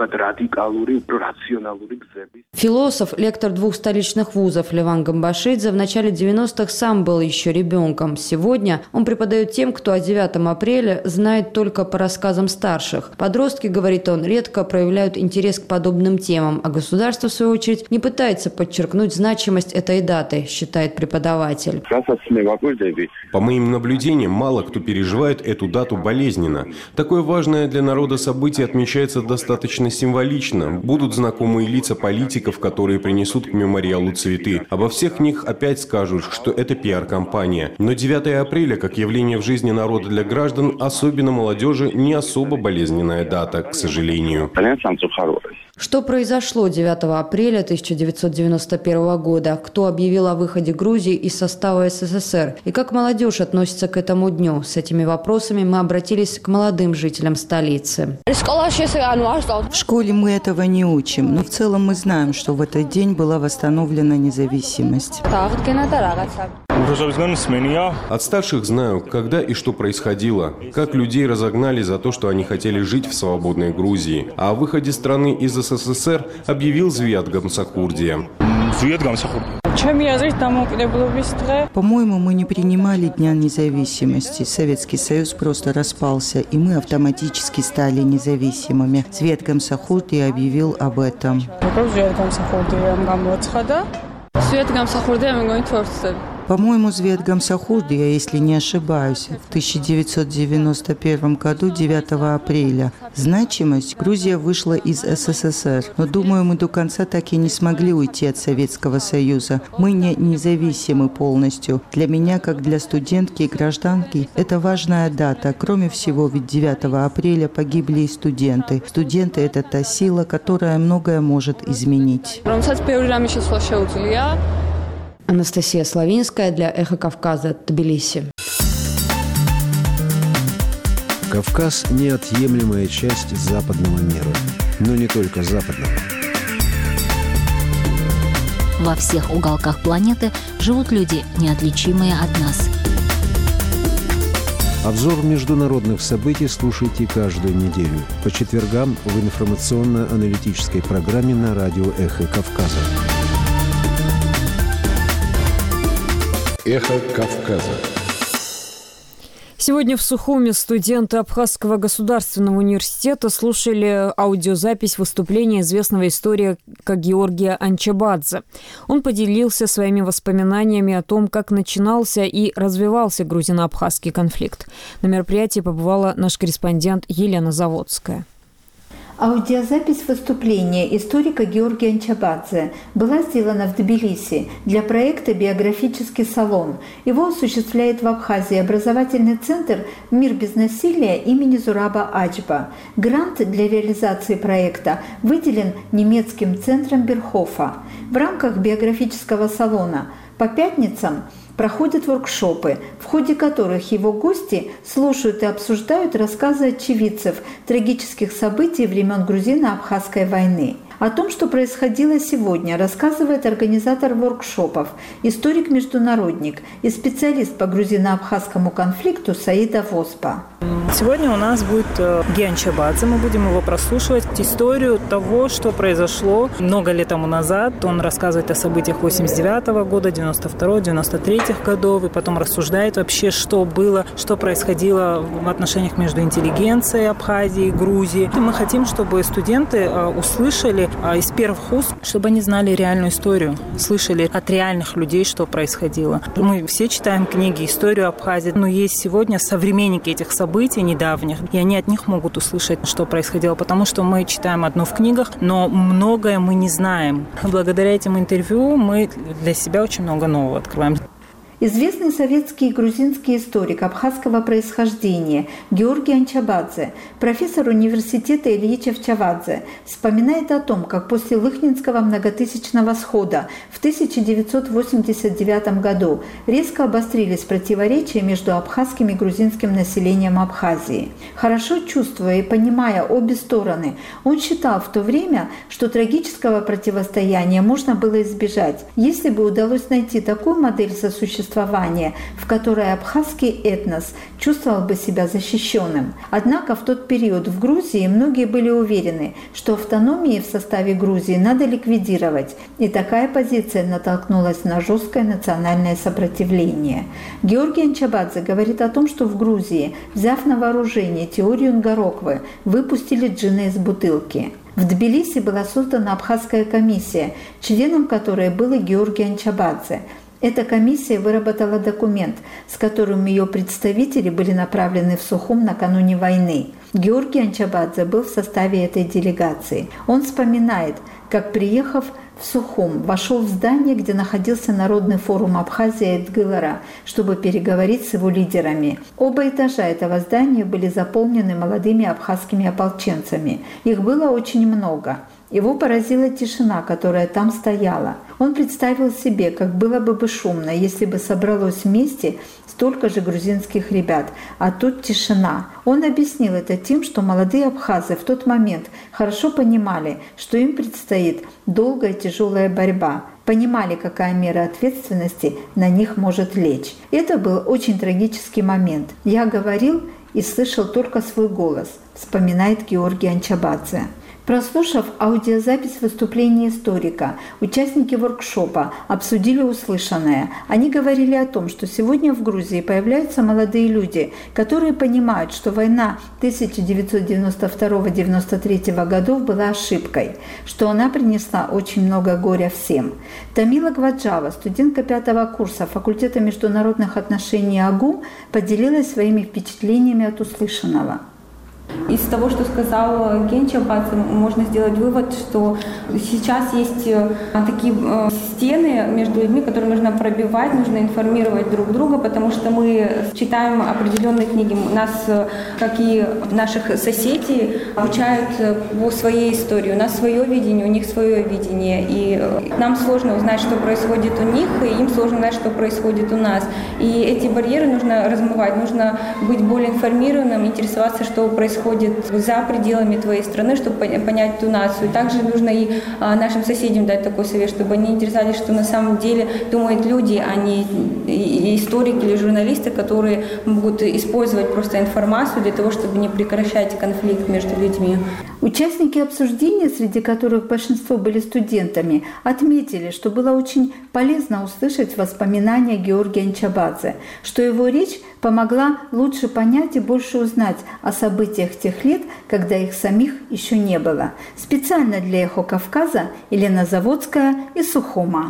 P: Философ, лектор 2 столичных вузов Леван Гамбашидзе в начале 90-х сам был еще ребенком. Сегодня он преподает тем, кто о 9 апреля знает только по рассказам старших. Подростки, говорит он, редко проявляют интерес к подобным темам, а государство, в свою очередь, не пытается подчеркнуть значимость этой даты, считает преподаватель.
G: По моим наблюдениям, мало кто переживает эту дату болезненно. Такое важное для народа событие отмечается достаточно символично. Будут знакомые лица политиков, которые принесут к мемориалу цветы. Обо всех них опять скажут, что это пиар-компания. Но 9 апреля, как явление в жизни народа для граждан, особенно молодежи, не особо болезненная дата, к сожалению.
P: Что произошло 9 апреля 1991 года? Кто объявил о выходе Грузии из состава СССР? И как молодежь относится к этому дню? С этими вопросами мы обратились к молодым жителям столицы.
D: В школе мы этого не учим, но в целом мы знаем, что в этот день была восстановлена независимость.
G: От старших знаю, когда и что происходило, как людей разогнали за то, что они хотели жить в свободной Грузии. А о выходе страны из СССР объявил Звят Гамсахурдия.
D: По-моему, мы не принимали Дня независимости. Советский Союз просто распался, и мы автоматически стали независимыми. Звят Гамсахурдия объявил об этом. По-моему, Звят Гамсахурдия, если не ошибаюсь, в 1991 году, 9 апреля. Значимость: Грузия вышла из СССР. Но, думаю, мы до конца так и не смогли уйти от Советского Союза. Мы не независимы полностью. Для меня, как для студентки и гражданки, это важная дата. Кроме всего, ведь 9 апреля погибли и студенты. Студенты – это та сила, которая многое может изменить.
P: Анастасия Славинская для «Эхо Кавказа», Тбилиси.
O: Кавказ – неотъемлемая часть западного мира. Но не только западного.
C: Во всех уголках планеты живут люди, неотличимые от нас.
O: Обзор международных событий слушайте каждую неделю по четвергам в информационно-аналитической программе на радио «Эхо Кавказа».
F: Эхо Кавказа.
A: Сегодня в Сухуми студенты Абхазского государственного университета слушали аудиозапись выступления известного историка Георгия Анчабадзе. Он поделился своими воспоминаниями о том, как начинался и развивался грузино-абхазский конфликт. На мероприятии побывала наш корреспондент Елена Заводская.
Q: Аудиозапись выступления историка Георгия Анчабадзе была сделана в Тбилиси для проекта «Биографический салон». Его осуществляет в Абхазии образовательный центр «Мир без насилия» имени Зураба Ачба. Грант для реализации проекта выделен немецким центром Берхофа. В рамках биографического салона по пятницам проходят воркшопы, в ходе которых его гости слушают и обсуждают рассказы очевидцев трагических событий времен Грузино-Абхазской войны. О том, что происходило сегодня, рассказывает организатор воркшопов, историк-международник и специалист по грузино-абхазскому конфликту Саида Воспа.
R: Сегодня у нас будет Ге Анчабадзе, мы будем его прослушивать, историю того, что произошло много лет тому назад. Он рассказывает о событиях 89-го года, 92-го, 93-х годов, и потом рассуждает вообще, что было, что происходило в отношениях между интеллигенцией Абхазии и Грузии. И мы хотим, чтобы студенты услышали из первых уст, чтобы они знали реальную историю, слышали от реальных людей, что происходило. Мы все читаем книги, историю Абхазии, но есть сегодня современники этих событий недавних, и они от них могут услышать, что происходило, потому что мы читаем одно в книгах, но многое мы не знаем. Благодаря этим интервью мы для себя очень много нового открываем.
Q: Известный советский и грузинский историк абхазского происхождения Георгий Анчабадзе, профессор университета Ильича Чавадзе, вспоминает о том, как после Лыхнинского многотысячного схода в 1989 году резко обострились противоречия между абхазским и грузинским населением Абхазии. Хорошо чувствуя и понимая обе стороны, он считал в то время, что трагического противостояния можно было избежать, если бы удалось найти такую модель сосуществования, в которой абхазский этнос чувствовал бы себя защищенным. Однако в тот период в Грузии многие были уверены, что автономии в составе Грузии надо ликвидировать, и такая позиция натолкнулась на жесткое национальное сопротивление. Георгий Анчабадзе говорит о том, что в Грузии, взяв на вооружение теорию Нгароквы, выпустили джина из бутылки. В Тбилиси была создана абхазская комиссия, членом которой был и Георгий Анчабадзе. Эта комиссия выработала документ, с которым ее представители были направлены в Сухум накануне войны. Георгий Анчабадзе был в составе этой делегации. Он вспоминает, как, приехав в Сухум, вошел в здание, где находился Народный форум Абхазии Эдгылара, чтобы переговорить с его лидерами. Оба этажа этого здания были заполнены молодыми абхазскими ополченцами. Их было очень много. Его поразила тишина, которая там стояла. Он представил себе, как было бы шумно, если бы собралось вместе столько же грузинских ребят, а тут тишина. Он объяснил это тем, что молодые абхазы в тот момент хорошо понимали, что им предстоит долгая тяжелая борьба, понимали, какая мера ответственности на них может лечь. Это был очень трагический момент. Я говорил и слышал только свой голос, вспоминает Георгий Анчабадзе. Прослушав аудиозапись выступления историка, участники воркшопа обсудили услышанное. Они говорили о том, что сегодня в Грузии появляются молодые люди, которые понимают, что война 1992-1993 годов была ошибкой, что она принесла очень много горя всем. Тамила Гваджава, студентка 5-го курса факультета международных отношений АГУ, поделилась своими впечатлениями от услышанного.
S: Из того, что сказал Ге Анчабадзе, можно сделать вывод, что сейчас есть такие стены между людьми, которые нужно пробивать, нужно информировать друг друга, потому что мы читаем определенные книги. Нас, как и наших соседей, обучают по своей истории. У нас свое видение, у них свое видение. И нам сложно узнать, что происходит у них, и им сложно узнать, что происходит у нас. И эти барьеры нужно размывать, нужно быть более информированным, интересоваться, что происходит за пределами твоей страны, чтобы понять ту нацию. Также нужно и нашим соседям дать такой совет, чтобы они интересовались, что на самом деле думают люди, а не историки или журналисты, которые могут использовать просто информацию для того, чтобы не прекращать конфликт между людьми.
Q: Участники обсуждения, среди которых большинство были студентами, отметили, что было очень полезно услышать воспоминания Георгия Анчабадзе, что его речь помогла лучше понять и больше узнать о событиях тех лет, когда их самих еще не было. Специально для «Эхо Кавказа» Елена Заводская из Сухума.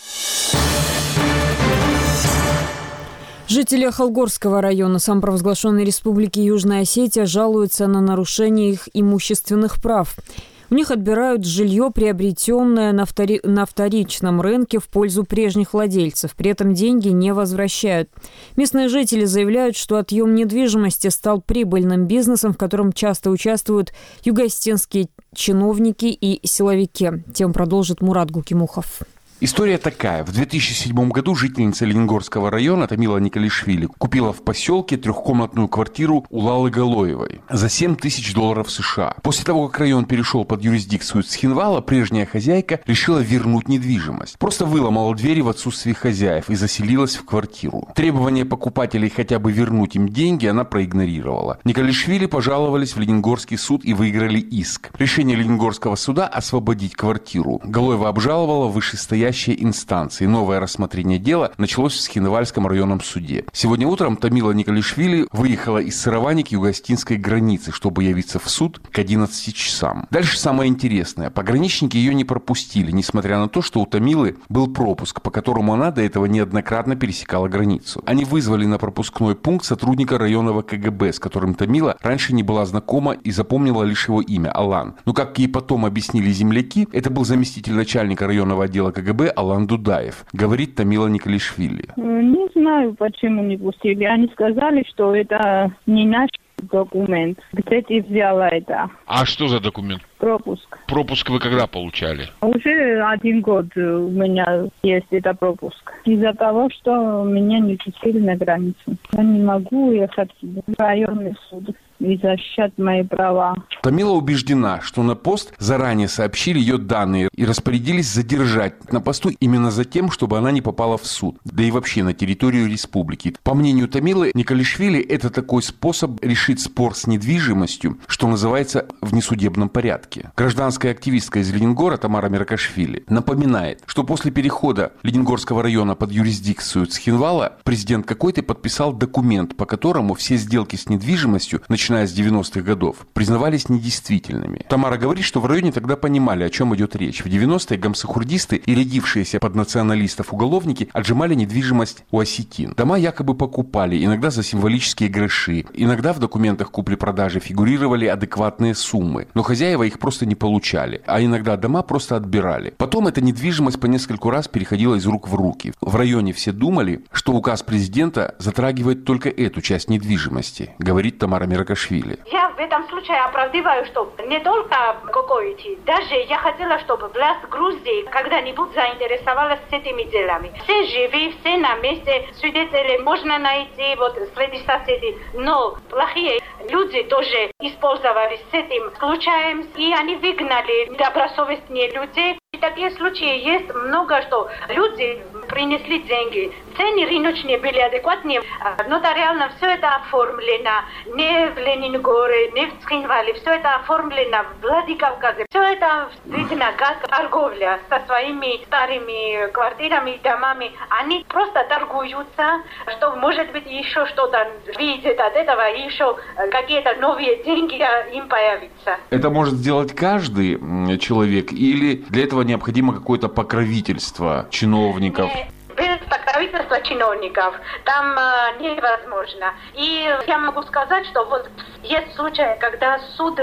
A: Жители Холгорского района самопровозглашенной республики Южная Осетия жалуются на нарушение их имущественных прав. У них отбирают жилье, приобретенное на вторичном рынке в пользу прежних владельцев. При этом деньги не возвращают. Местные жители заявляют, что отъем недвижимости стал прибыльным бизнесом, в котором часто участвуют юго-осетинские чиновники и силовики. Тем продолжит Мурат Гукимухов.
T: История такая. В 2007 году жительница Лениногорского района Тамила Николишвили купила в поселке трехкомнатную квартиру у Лалы Галоевой за $7000 США. После того, как район перешел под юрисдикцию Цхинвала, прежняя хозяйка решила вернуть недвижимость. Просто выломала двери в отсутствие хозяев и заселилась в квартиру. Требования покупателей хотя бы вернуть им деньги она проигнорировала. Николишвили пожаловались в Лениногорский суд и выиграли иск. Решение Лениногорского суда освободить квартиру Галоева обжаловала в вышестоящей инстанции. Новое рассмотрение дела началось в Цхинвальском районном суде. Сегодня утром Тамила Николишвили выехала из Саравани к юго-осетинской границе, чтобы явиться в суд к 11 часам. Дальше самое интересное. Пограничники ее не пропустили, несмотря на то, что у Тамилы был пропуск, по которому она до этого неоднократно пересекала границу. Они вызвали на пропускной пункт сотрудника районного КГБ, с которым Тамила раньше не была знакома и запомнила лишь его имя – Алан. Но, как ей потом объяснили земляки, это был заместитель начальника районного отдела КГБ Алан Дудаев, говорит Тамила Николишвили.
U: Не знаю, почему не пустили. Они сказали, что это не наш документ. Где ты взяла это?
V: А что за документ?
U: Пропуск.
V: Пропуск вы когда получали?
U: Уже 1 год у меня есть это пропуск. Из-за того, что меня не пустили на границу. Я не могу ехать в районный суд и защищать мои права.
T: Тамила убеждена, что на пост заранее сообщили ее данные и распорядились задержать на посту именно за тем, чтобы она не попала в суд, да и вообще на территорию республики. По мнению Тамилы Николишвили, это такой способ решить спор с недвижимостью, что называется, в несудебном порядке. Гражданская активистка из Лениногора Тамара Миракашвили напоминает, что после перехода Лениногорского района под юрисдикцию Цхинвала президент какой-то подписал документ, по которому все сделки с недвижимостью, начиная с 90-х годов, признавались недействительными. Тамара говорит, что в районе тогда понимали, о чем идет речь. В 90-е гамсахурдисты и рядившиеся под националистов уголовники отжимали недвижимость у осетин. Дома якобы покупали, иногда за символические гроши, иногда в документах купли-продажи фигурировали адекватные суммы, но хозяева их просто не получали, а иногда дома просто отбирали. Потом эта недвижимость по нескольку раз переходила из рук в руки. В районе все думали, что указ президента затрагивает только эту часть недвижимости, говорит Тамара Миракашвили.
W: Я в этом случае оправдываю, что не только какой-то, даже я хотела, чтобы власть Грузии когда-нибудь заинтересовалась этими делами. Все живы, все на месте, свидетелей можно найти среди соседей, но плохие люди тоже использовались с этим случаем, и они выгнали добросовестные людей. И такие случаи есть много, что люди принесли деньги. Цены рыночные были адекватные. Нотариально все это оформлено. Не в Лениногоре, не в Цхинвале. Все это оформлено в Владикавказе. Все это видно как торговля со своими старыми квартирами и домами. Они просто торгуются, что может быть еще что-то видят от этого, еще какие-то новые деньги им появятся.
T: Это может сделать каждый человек или для этого необходимо какое-то покровительство чиновников?
W: Без покровительства чиновников там невозможно. И я могу сказать, что есть случаи, когда суд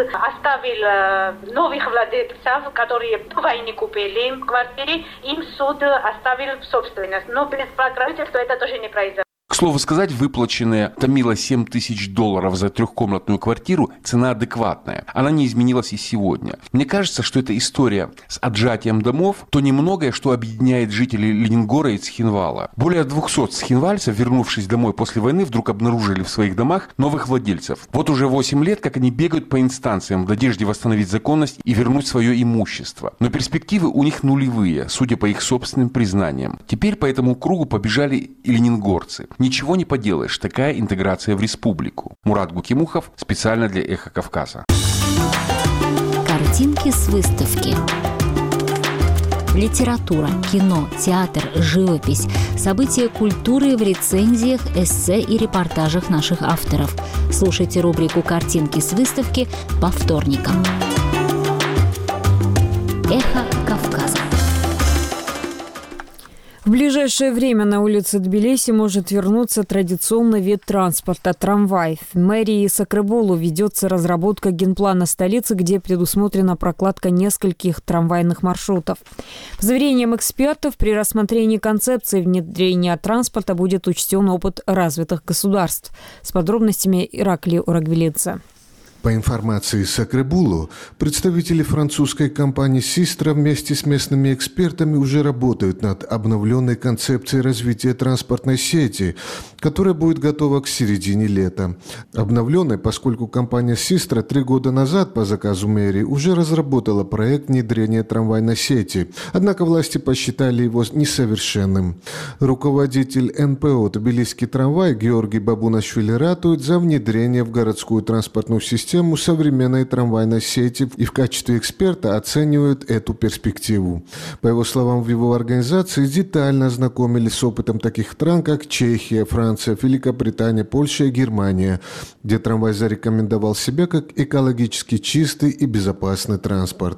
W: оставил новых владельцев, которые до войны купили квартиры, им суд оставил в собственность. Но без покровительства это тоже не произойдет.
T: К слову сказать, выплаченная Тамила $7000 за трехкомнатную квартиру – цена адекватная. Она не изменилась и сегодня. Мне кажется, что эта история с отжатием домов – то немногое, что объединяет жителей Лениногора и Цхинвала. Более 200 цхинвальцев, вернувшись домой после войны, вдруг обнаружили в своих домах новых владельцев. Вот уже 8 лет, как они бегают по инстанциям в надежде восстановить законность и вернуть свое имущество. Но перспективы у них нулевые, судя по их собственным признаниям. Теперь по этому кругу побежали и лениногорцы. Ничего не поделаешь, такая интеграция в республику. Мурат Гукимухов специально для «Эхо Кавказа».
C: Картинки с выставки. Литература, кино, театр, живопись, события культуры в рецензиях, эссе и репортажах наших авторов. Слушайте рубрику «Картинки с выставки» по вторникам. Эхо Кавказа.
A: В ближайшее время на улице Тбилиси может вернуться традиционный вид транспорта – трамвай. В мэрии Сакребулу ведется разработка генплана столицы, где предусмотрена прокладка нескольких трамвайных маршрутов. По заверениям экспертов, при рассмотрении концепции внедрения транспорта будет учтен опыт развитых государств. С подробностями Ираклий Урагвелидзе.
E: По информации Сакребулу, представители французской компании «Систра» вместе с местными экспертами уже работают над обновленной концепцией развития транспортной сети, которая будет готова к середине лета. Обновленной, поскольку компания «Систра» 3 года назад по заказу мэрии уже разработала проект внедрения трамвайной сети, однако власти посчитали его несовершенным. Руководитель НПО «Тбилисский трамвай» Георгий Бабунашвили ратует за внедрение в городскую транспортную систему современной трамвайной сети и в качестве эксперта оценивают эту перспективу. По его словам, в его организации детально ознакомились с опытом таких стран, как Чехия, Франция, Великобритания, Польша и Германия, где трамвай зарекомендовал себя как экологически чистый и безопасный транспорт.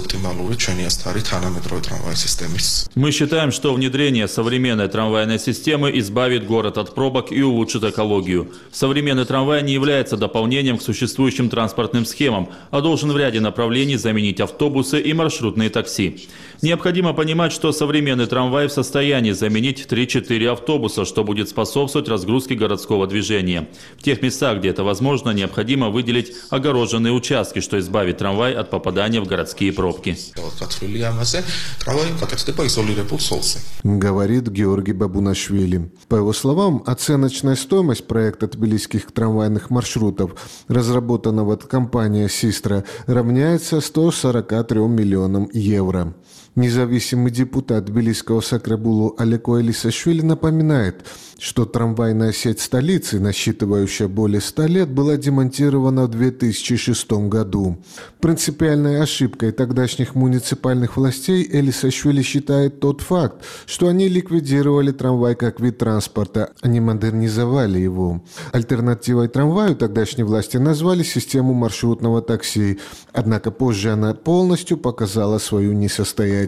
H: Мы считаем, что внедрение современной трамвайной системы избавит город от пробок и улучшит экологию. Современный трамвай не является дополнением к существующим транспортным схемам, а должен в ряде направлений заменить автобусы и маршрутные такси. Необходимо понимать, что современный трамвай в состоянии заменить 3-4 автобуса, что будет способствовать разгрузке городского движения. В тех местах, где это возможно, необходимо выделить огороженные участки, что избавит трамвай от попадания в городские пробки.
E: Говорит Георгий Бабунашвили. По его словам, оценочная стоимость проекта тбилисских трамвайных маршрутов, разработанного компанией «Систра», равняется 143 миллионам евро. Независимый депутат Тбилисского Сакребулу Алеко Элисашвили напоминает, что трамвайная сеть столицы, насчитывающая более 100 лет, была демонтирована в 2006 году. Принципиальной ошибкой тогдашних муниципальных властей Элисашвили считает тот факт, что они ликвидировали трамвай как вид транспорта, а не модернизовали его. Альтернативой трамваю тогдашние власти назвали систему маршрутного такси, однако позже она полностью показала свою несостоятельность.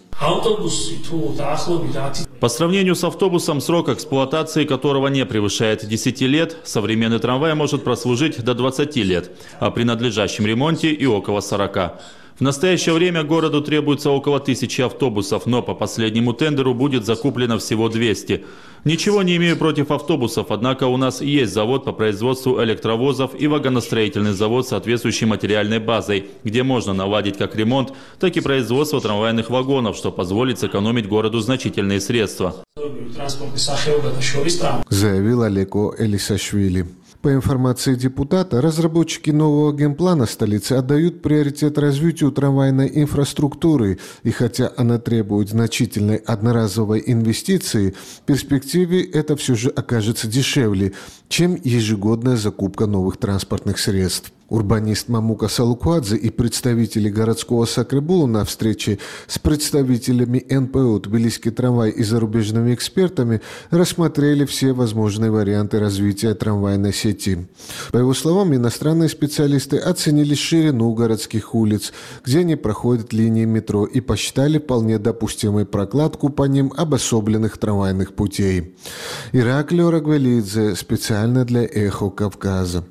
H: По сравнению с автобусом, срок эксплуатации которого не превышает 10 лет, современный трамвай может прослужить до 20 лет, а при надлежащем ремонте и около 40. В настоящее время городу требуется около 1000 автобусов, но по последнему тендеру будет закуплено всего 200. Ничего не имею против автобусов, однако у нас есть завод по производству электровозов и вагоностроительный завод с соответствующей материальной базой, где можно наладить как ремонт, так и производство трамвайных вагонов, что позволит сэкономить городу значительные средства.
E: Заявил Алеко Элисашвили. По информации депутата, разработчики нового генплана столицы отдают приоритет развитию трамвайной инфраструктуры, и хотя она требует значительной одноразовой инвестиции, в перспективе это все же окажется дешевле, чем ежегодная закупка новых транспортных средств. Урбанист Мамука Салукуадзе и представители городского Сакребулу на встрече с представителями НПО «Тбилисский трамвай» и зарубежными экспертами рассмотрели все возможные варианты развития трамвайной сети. По его словам, иностранные специалисты оценили ширину городских улиц, где не проходят линии метро, и посчитали вполне допустимой прокладку по ним обособленных трамвайных путей. Ираклий Урагвелидзе специально для «Эхо Кавказа».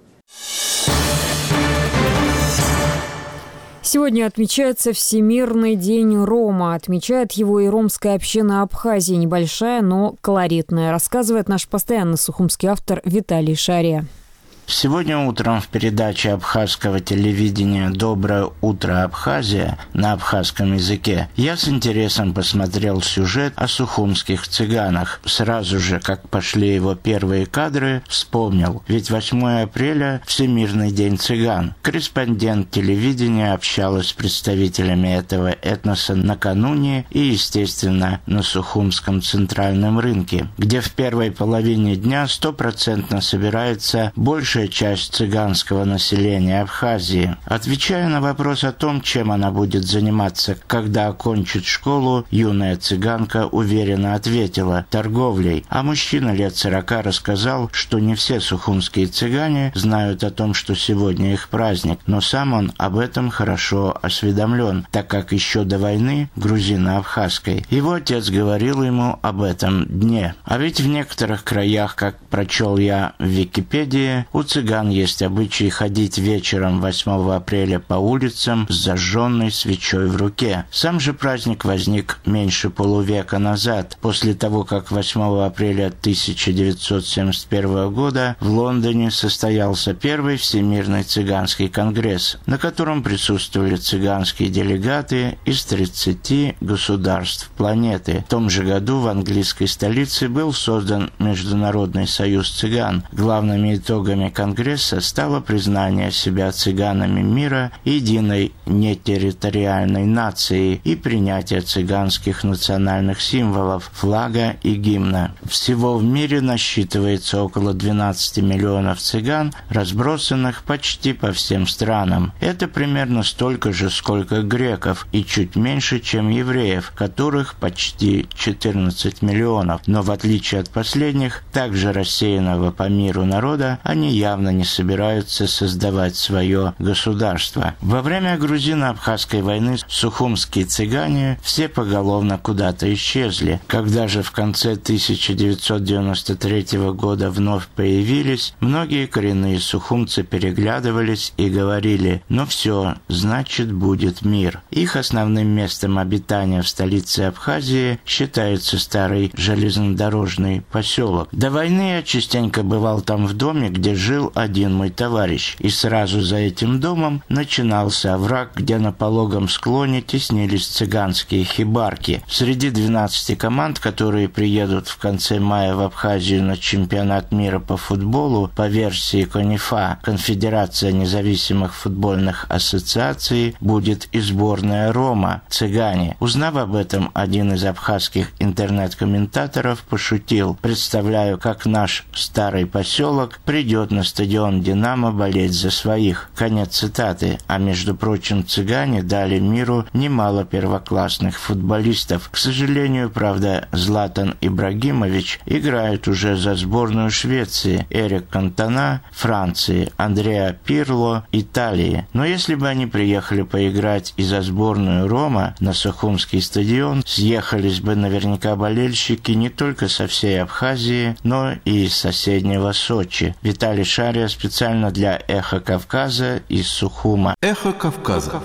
A: Сегодня отмечается Всемирный день Рома. Отмечает его и ромская община Абхазии. Небольшая, но колоритная. Рассказывает наш постоянный сухумский автор Виталий Шария.
J: Сегодня утром в передаче абхазского телевидения «Доброе утро, Абхазия» на абхазском языке я с интересом посмотрел сюжет о сухумских цыганах. Сразу же, как пошли его первые кадры, вспомнил, ведь 8 апреля – Всемирный день цыган. Корреспондент телевидения общалась с представителями этого этноса накануне и, естественно, на Сухумском центральном рынке, где в первой половине дня 100% собирается большая большая часть цыганского населения Абхазии. Отвечая на вопрос о том, чем она будет заниматься, когда окончит школу, юная цыганка уверенно ответила: торговлей. А мужчина лет 40 рассказал, что не все сухумские цыгане знают о том, что сегодня их праздник, но сам он об этом хорошо осведомлен, так как еще до войны грузино-абхазской его отец говорил ему об этом дне. А ведь в некоторых краях, как прочел я в Википедии, у цыган есть обычай ходить вечером 8 апреля по улицам с зажженной свечой в руке. Сам же праздник возник меньше полувека назад, после того, как 8 апреля 1971 года в Лондоне состоялся первый Всемирный цыганский конгресс, на котором присутствовали цыганские делегаты из 30 государств планеты. В том же году в английской столице был создан Международный союз цыган. Главными итогами конгресса стало признание себя цыганами мира единой нетерриториальной нацией и принятие цыганских национальных символов, флага и гимна. Всего в мире насчитывается около 12 миллионов цыган, разбросанных почти по всем странам. Это примерно столько же, сколько греков, и чуть меньше, чем евреев, которых почти 14 миллионов. Но в отличие от последних, также рассеянного по миру народа, они явно не собираются создавать свое государство. Во время грузино-абхазской войны сухумские цыгане все поголовно куда-то исчезли. Когда же в конце 1993 года вновь появились, многие коренные сухумцы переглядывались и говорили: ну все, значит будет мир. Их основным местом обитания в столице Абхазии считается старый железнодорожный поселок. До войны я частенько бывал там в доме, где жил один мой товарищ, и сразу за этим домом начинался овраг, где на пологом склоне теснились цыганские хибарки. Среди 12 команд, которые приедут в конце мая в Абхазию на чемпионат мира по футболу по версии КОНИФА, Конфедерация независимых футбольных ассоциаций, будет и сборная Рома, цыгане. Узнав об этом, один из абхазских интернет-комментаторов пошутил: представляю, как наш старый поселок придет на стадион «Динамо» болеть за своих. Конец цитаты. А между прочим, цыгане дали миру немало первоклассных футболистов. К сожалению, правда, Златан Ибрагимович играет уже за сборную Швеции, Эрик Кантона – Франции, Андреа Пирло – Италии. Но если бы они приехали поиграть и за сборную Рома на Сухумский стадион, съехались бы наверняка болельщики не только со всей Абхазии, но и из соседнего Сочи. Виталий Шария специально для «Эхо Кавказа» из Сухума.
L: «Эхо Кавказа».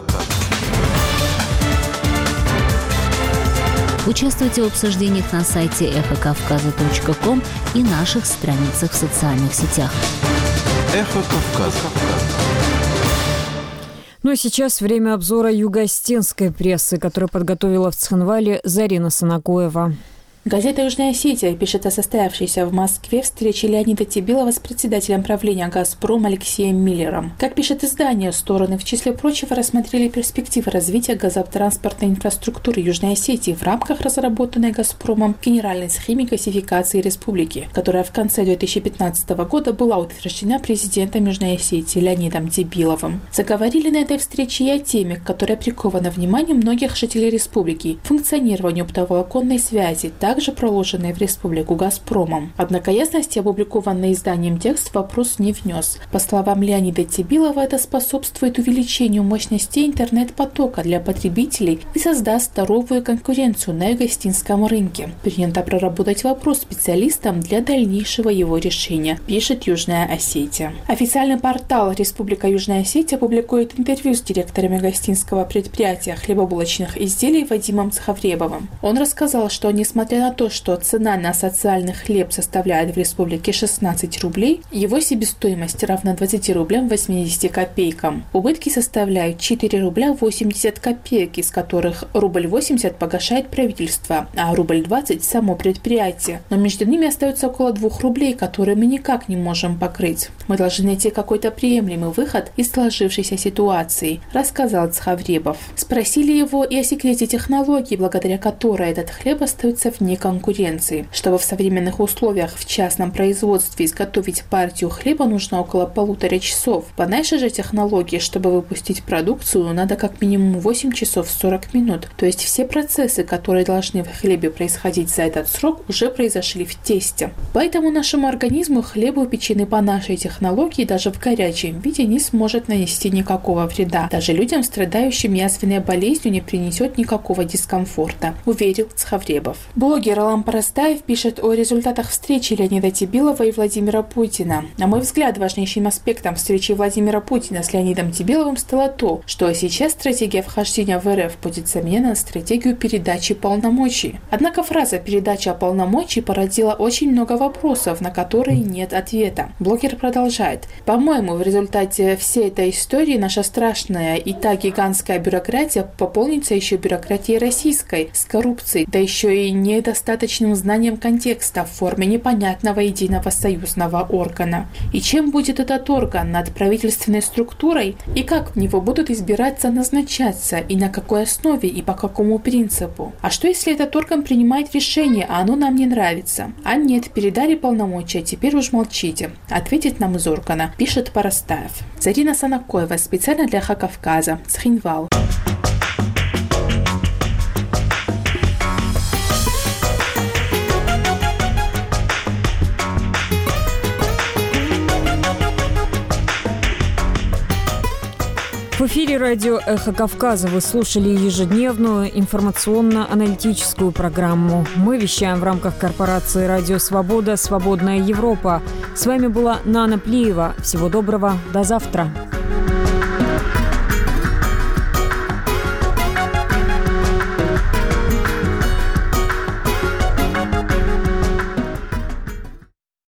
C: Участвуйте в обсуждениях на сайте эхокавказа.ком и наших страницах в социальных сетях.
L: «Эхо Кавказа».
A: Ну и сейчас время обзора юго-осетинской прессы, которую подготовила в Цхинвале Зарина Санакоева.
I: Газета «Южная Осетия» пишет о состоявшейся в Москве встрече Леонида Тебилова с председателем правления «Газпром» Алексеем Миллером. Как пишет издание, стороны, в числе прочего, рассмотрели перспективы развития газотранспортной инфраструктуры Южной Осетии в рамках разработанной «Газпромом» генеральной схемы газификации республики, которая в конце 2015 года была утверждена президентом Южной Осетии Леонидом Тебиловым. Заговорили на этой встрече и о теме, которая прикована вниманием многих жителей республики – функционированию оптоволоконной связи, также проложенные в республику «Газпромом». Однако ясности опубликованный изданием текст в вопрос не внес. По словам Леонида Тебилова, это способствует увеличению мощностей интернет-потока для потребителей и создаст здоровую конкуренцию на юго-осетинском рынке. Принято проработать вопрос специалистам для дальнейшего его решения, пишет Южная Осетия. Официальный портал «Республика Южная Осетия» публикует интервью с директором юго-осетинского предприятия хлебобулочных изделий Вадимом Цхавребовым. Он рассказал, что несмотря на то, что цена на социальный хлеб составляет в республике 16 рублей, его себестоимость равна 20 рублям 80 копейкам. Убытки составляют 4 рубля 80 копеек, из которых рубль 80 погашает правительство, а рубль 20 – само предприятие. Но между ними остается около 2 рублей, которые мы никак не можем покрыть. Мы должны найти какой-то приемлемый выход из сложившейся ситуации, рассказал Цхавребов. Спросили его и о секрете технологии, благодаря которой этот хлеб остается в снижения конкуренции. Чтобы в современных условиях в частном производстве изготовить партию хлеба, нужно около 1,5 часов. По нашей же технологии, чтобы выпустить продукцию, надо как минимум 8 часов 40 минут. То есть все процессы, которые должны в хлебе происходить за этот срок, уже произошли в тесте. Поэтому нашему организму хлеб, выпеченный по нашей технологии, даже в горячем виде не сможет нанести никакого вреда. Даже людям, страдающим язвенной болезнью, не принесет никакого дискомфорта, уверил Цхавребов. Блогер Алам Парастаев пишет о результатах встречи Леонида Тибилова и Владимира Путина. На мой взгляд, важнейшим аспектом встречи Владимира Путина с Леонидом Тибиловым стало то, что сейчас стратегия вхождения в РФ будет заменена на стратегию передачи полномочий. Однако фраза «передача полномочий» породила очень много вопросов, на которые нет ответа. Блогер продолжает. По-моему, в результате всей этой истории наша страшная и та гигантская бюрократия пополнится еще бюрократией российской, с коррупцией, да еще и недостаточным знанием контекста в форме непонятного единого союзного органа. И чем будет этот орган? Над правительственной структурой? И как в него будут избираться, назначаться? И на какой основе? И по какому принципу? А что, если этот орган принимает решение, а оно нам не нравится? А нет, передали полномочия, теперь уж молчите. Ответит нам из органа, пишет Парастаев. Зарина Санакоева, специально для Кавказа, Цхинвал.
A: В эфире радио «Эхо Кавказа» вы слушали ежедневную информационно-аналитическую программу. Мы вещаем в рамках корпорации «Радио Свобода. Свободная Европа». С вами была Нана Плиева. Всего доброго. До завтра.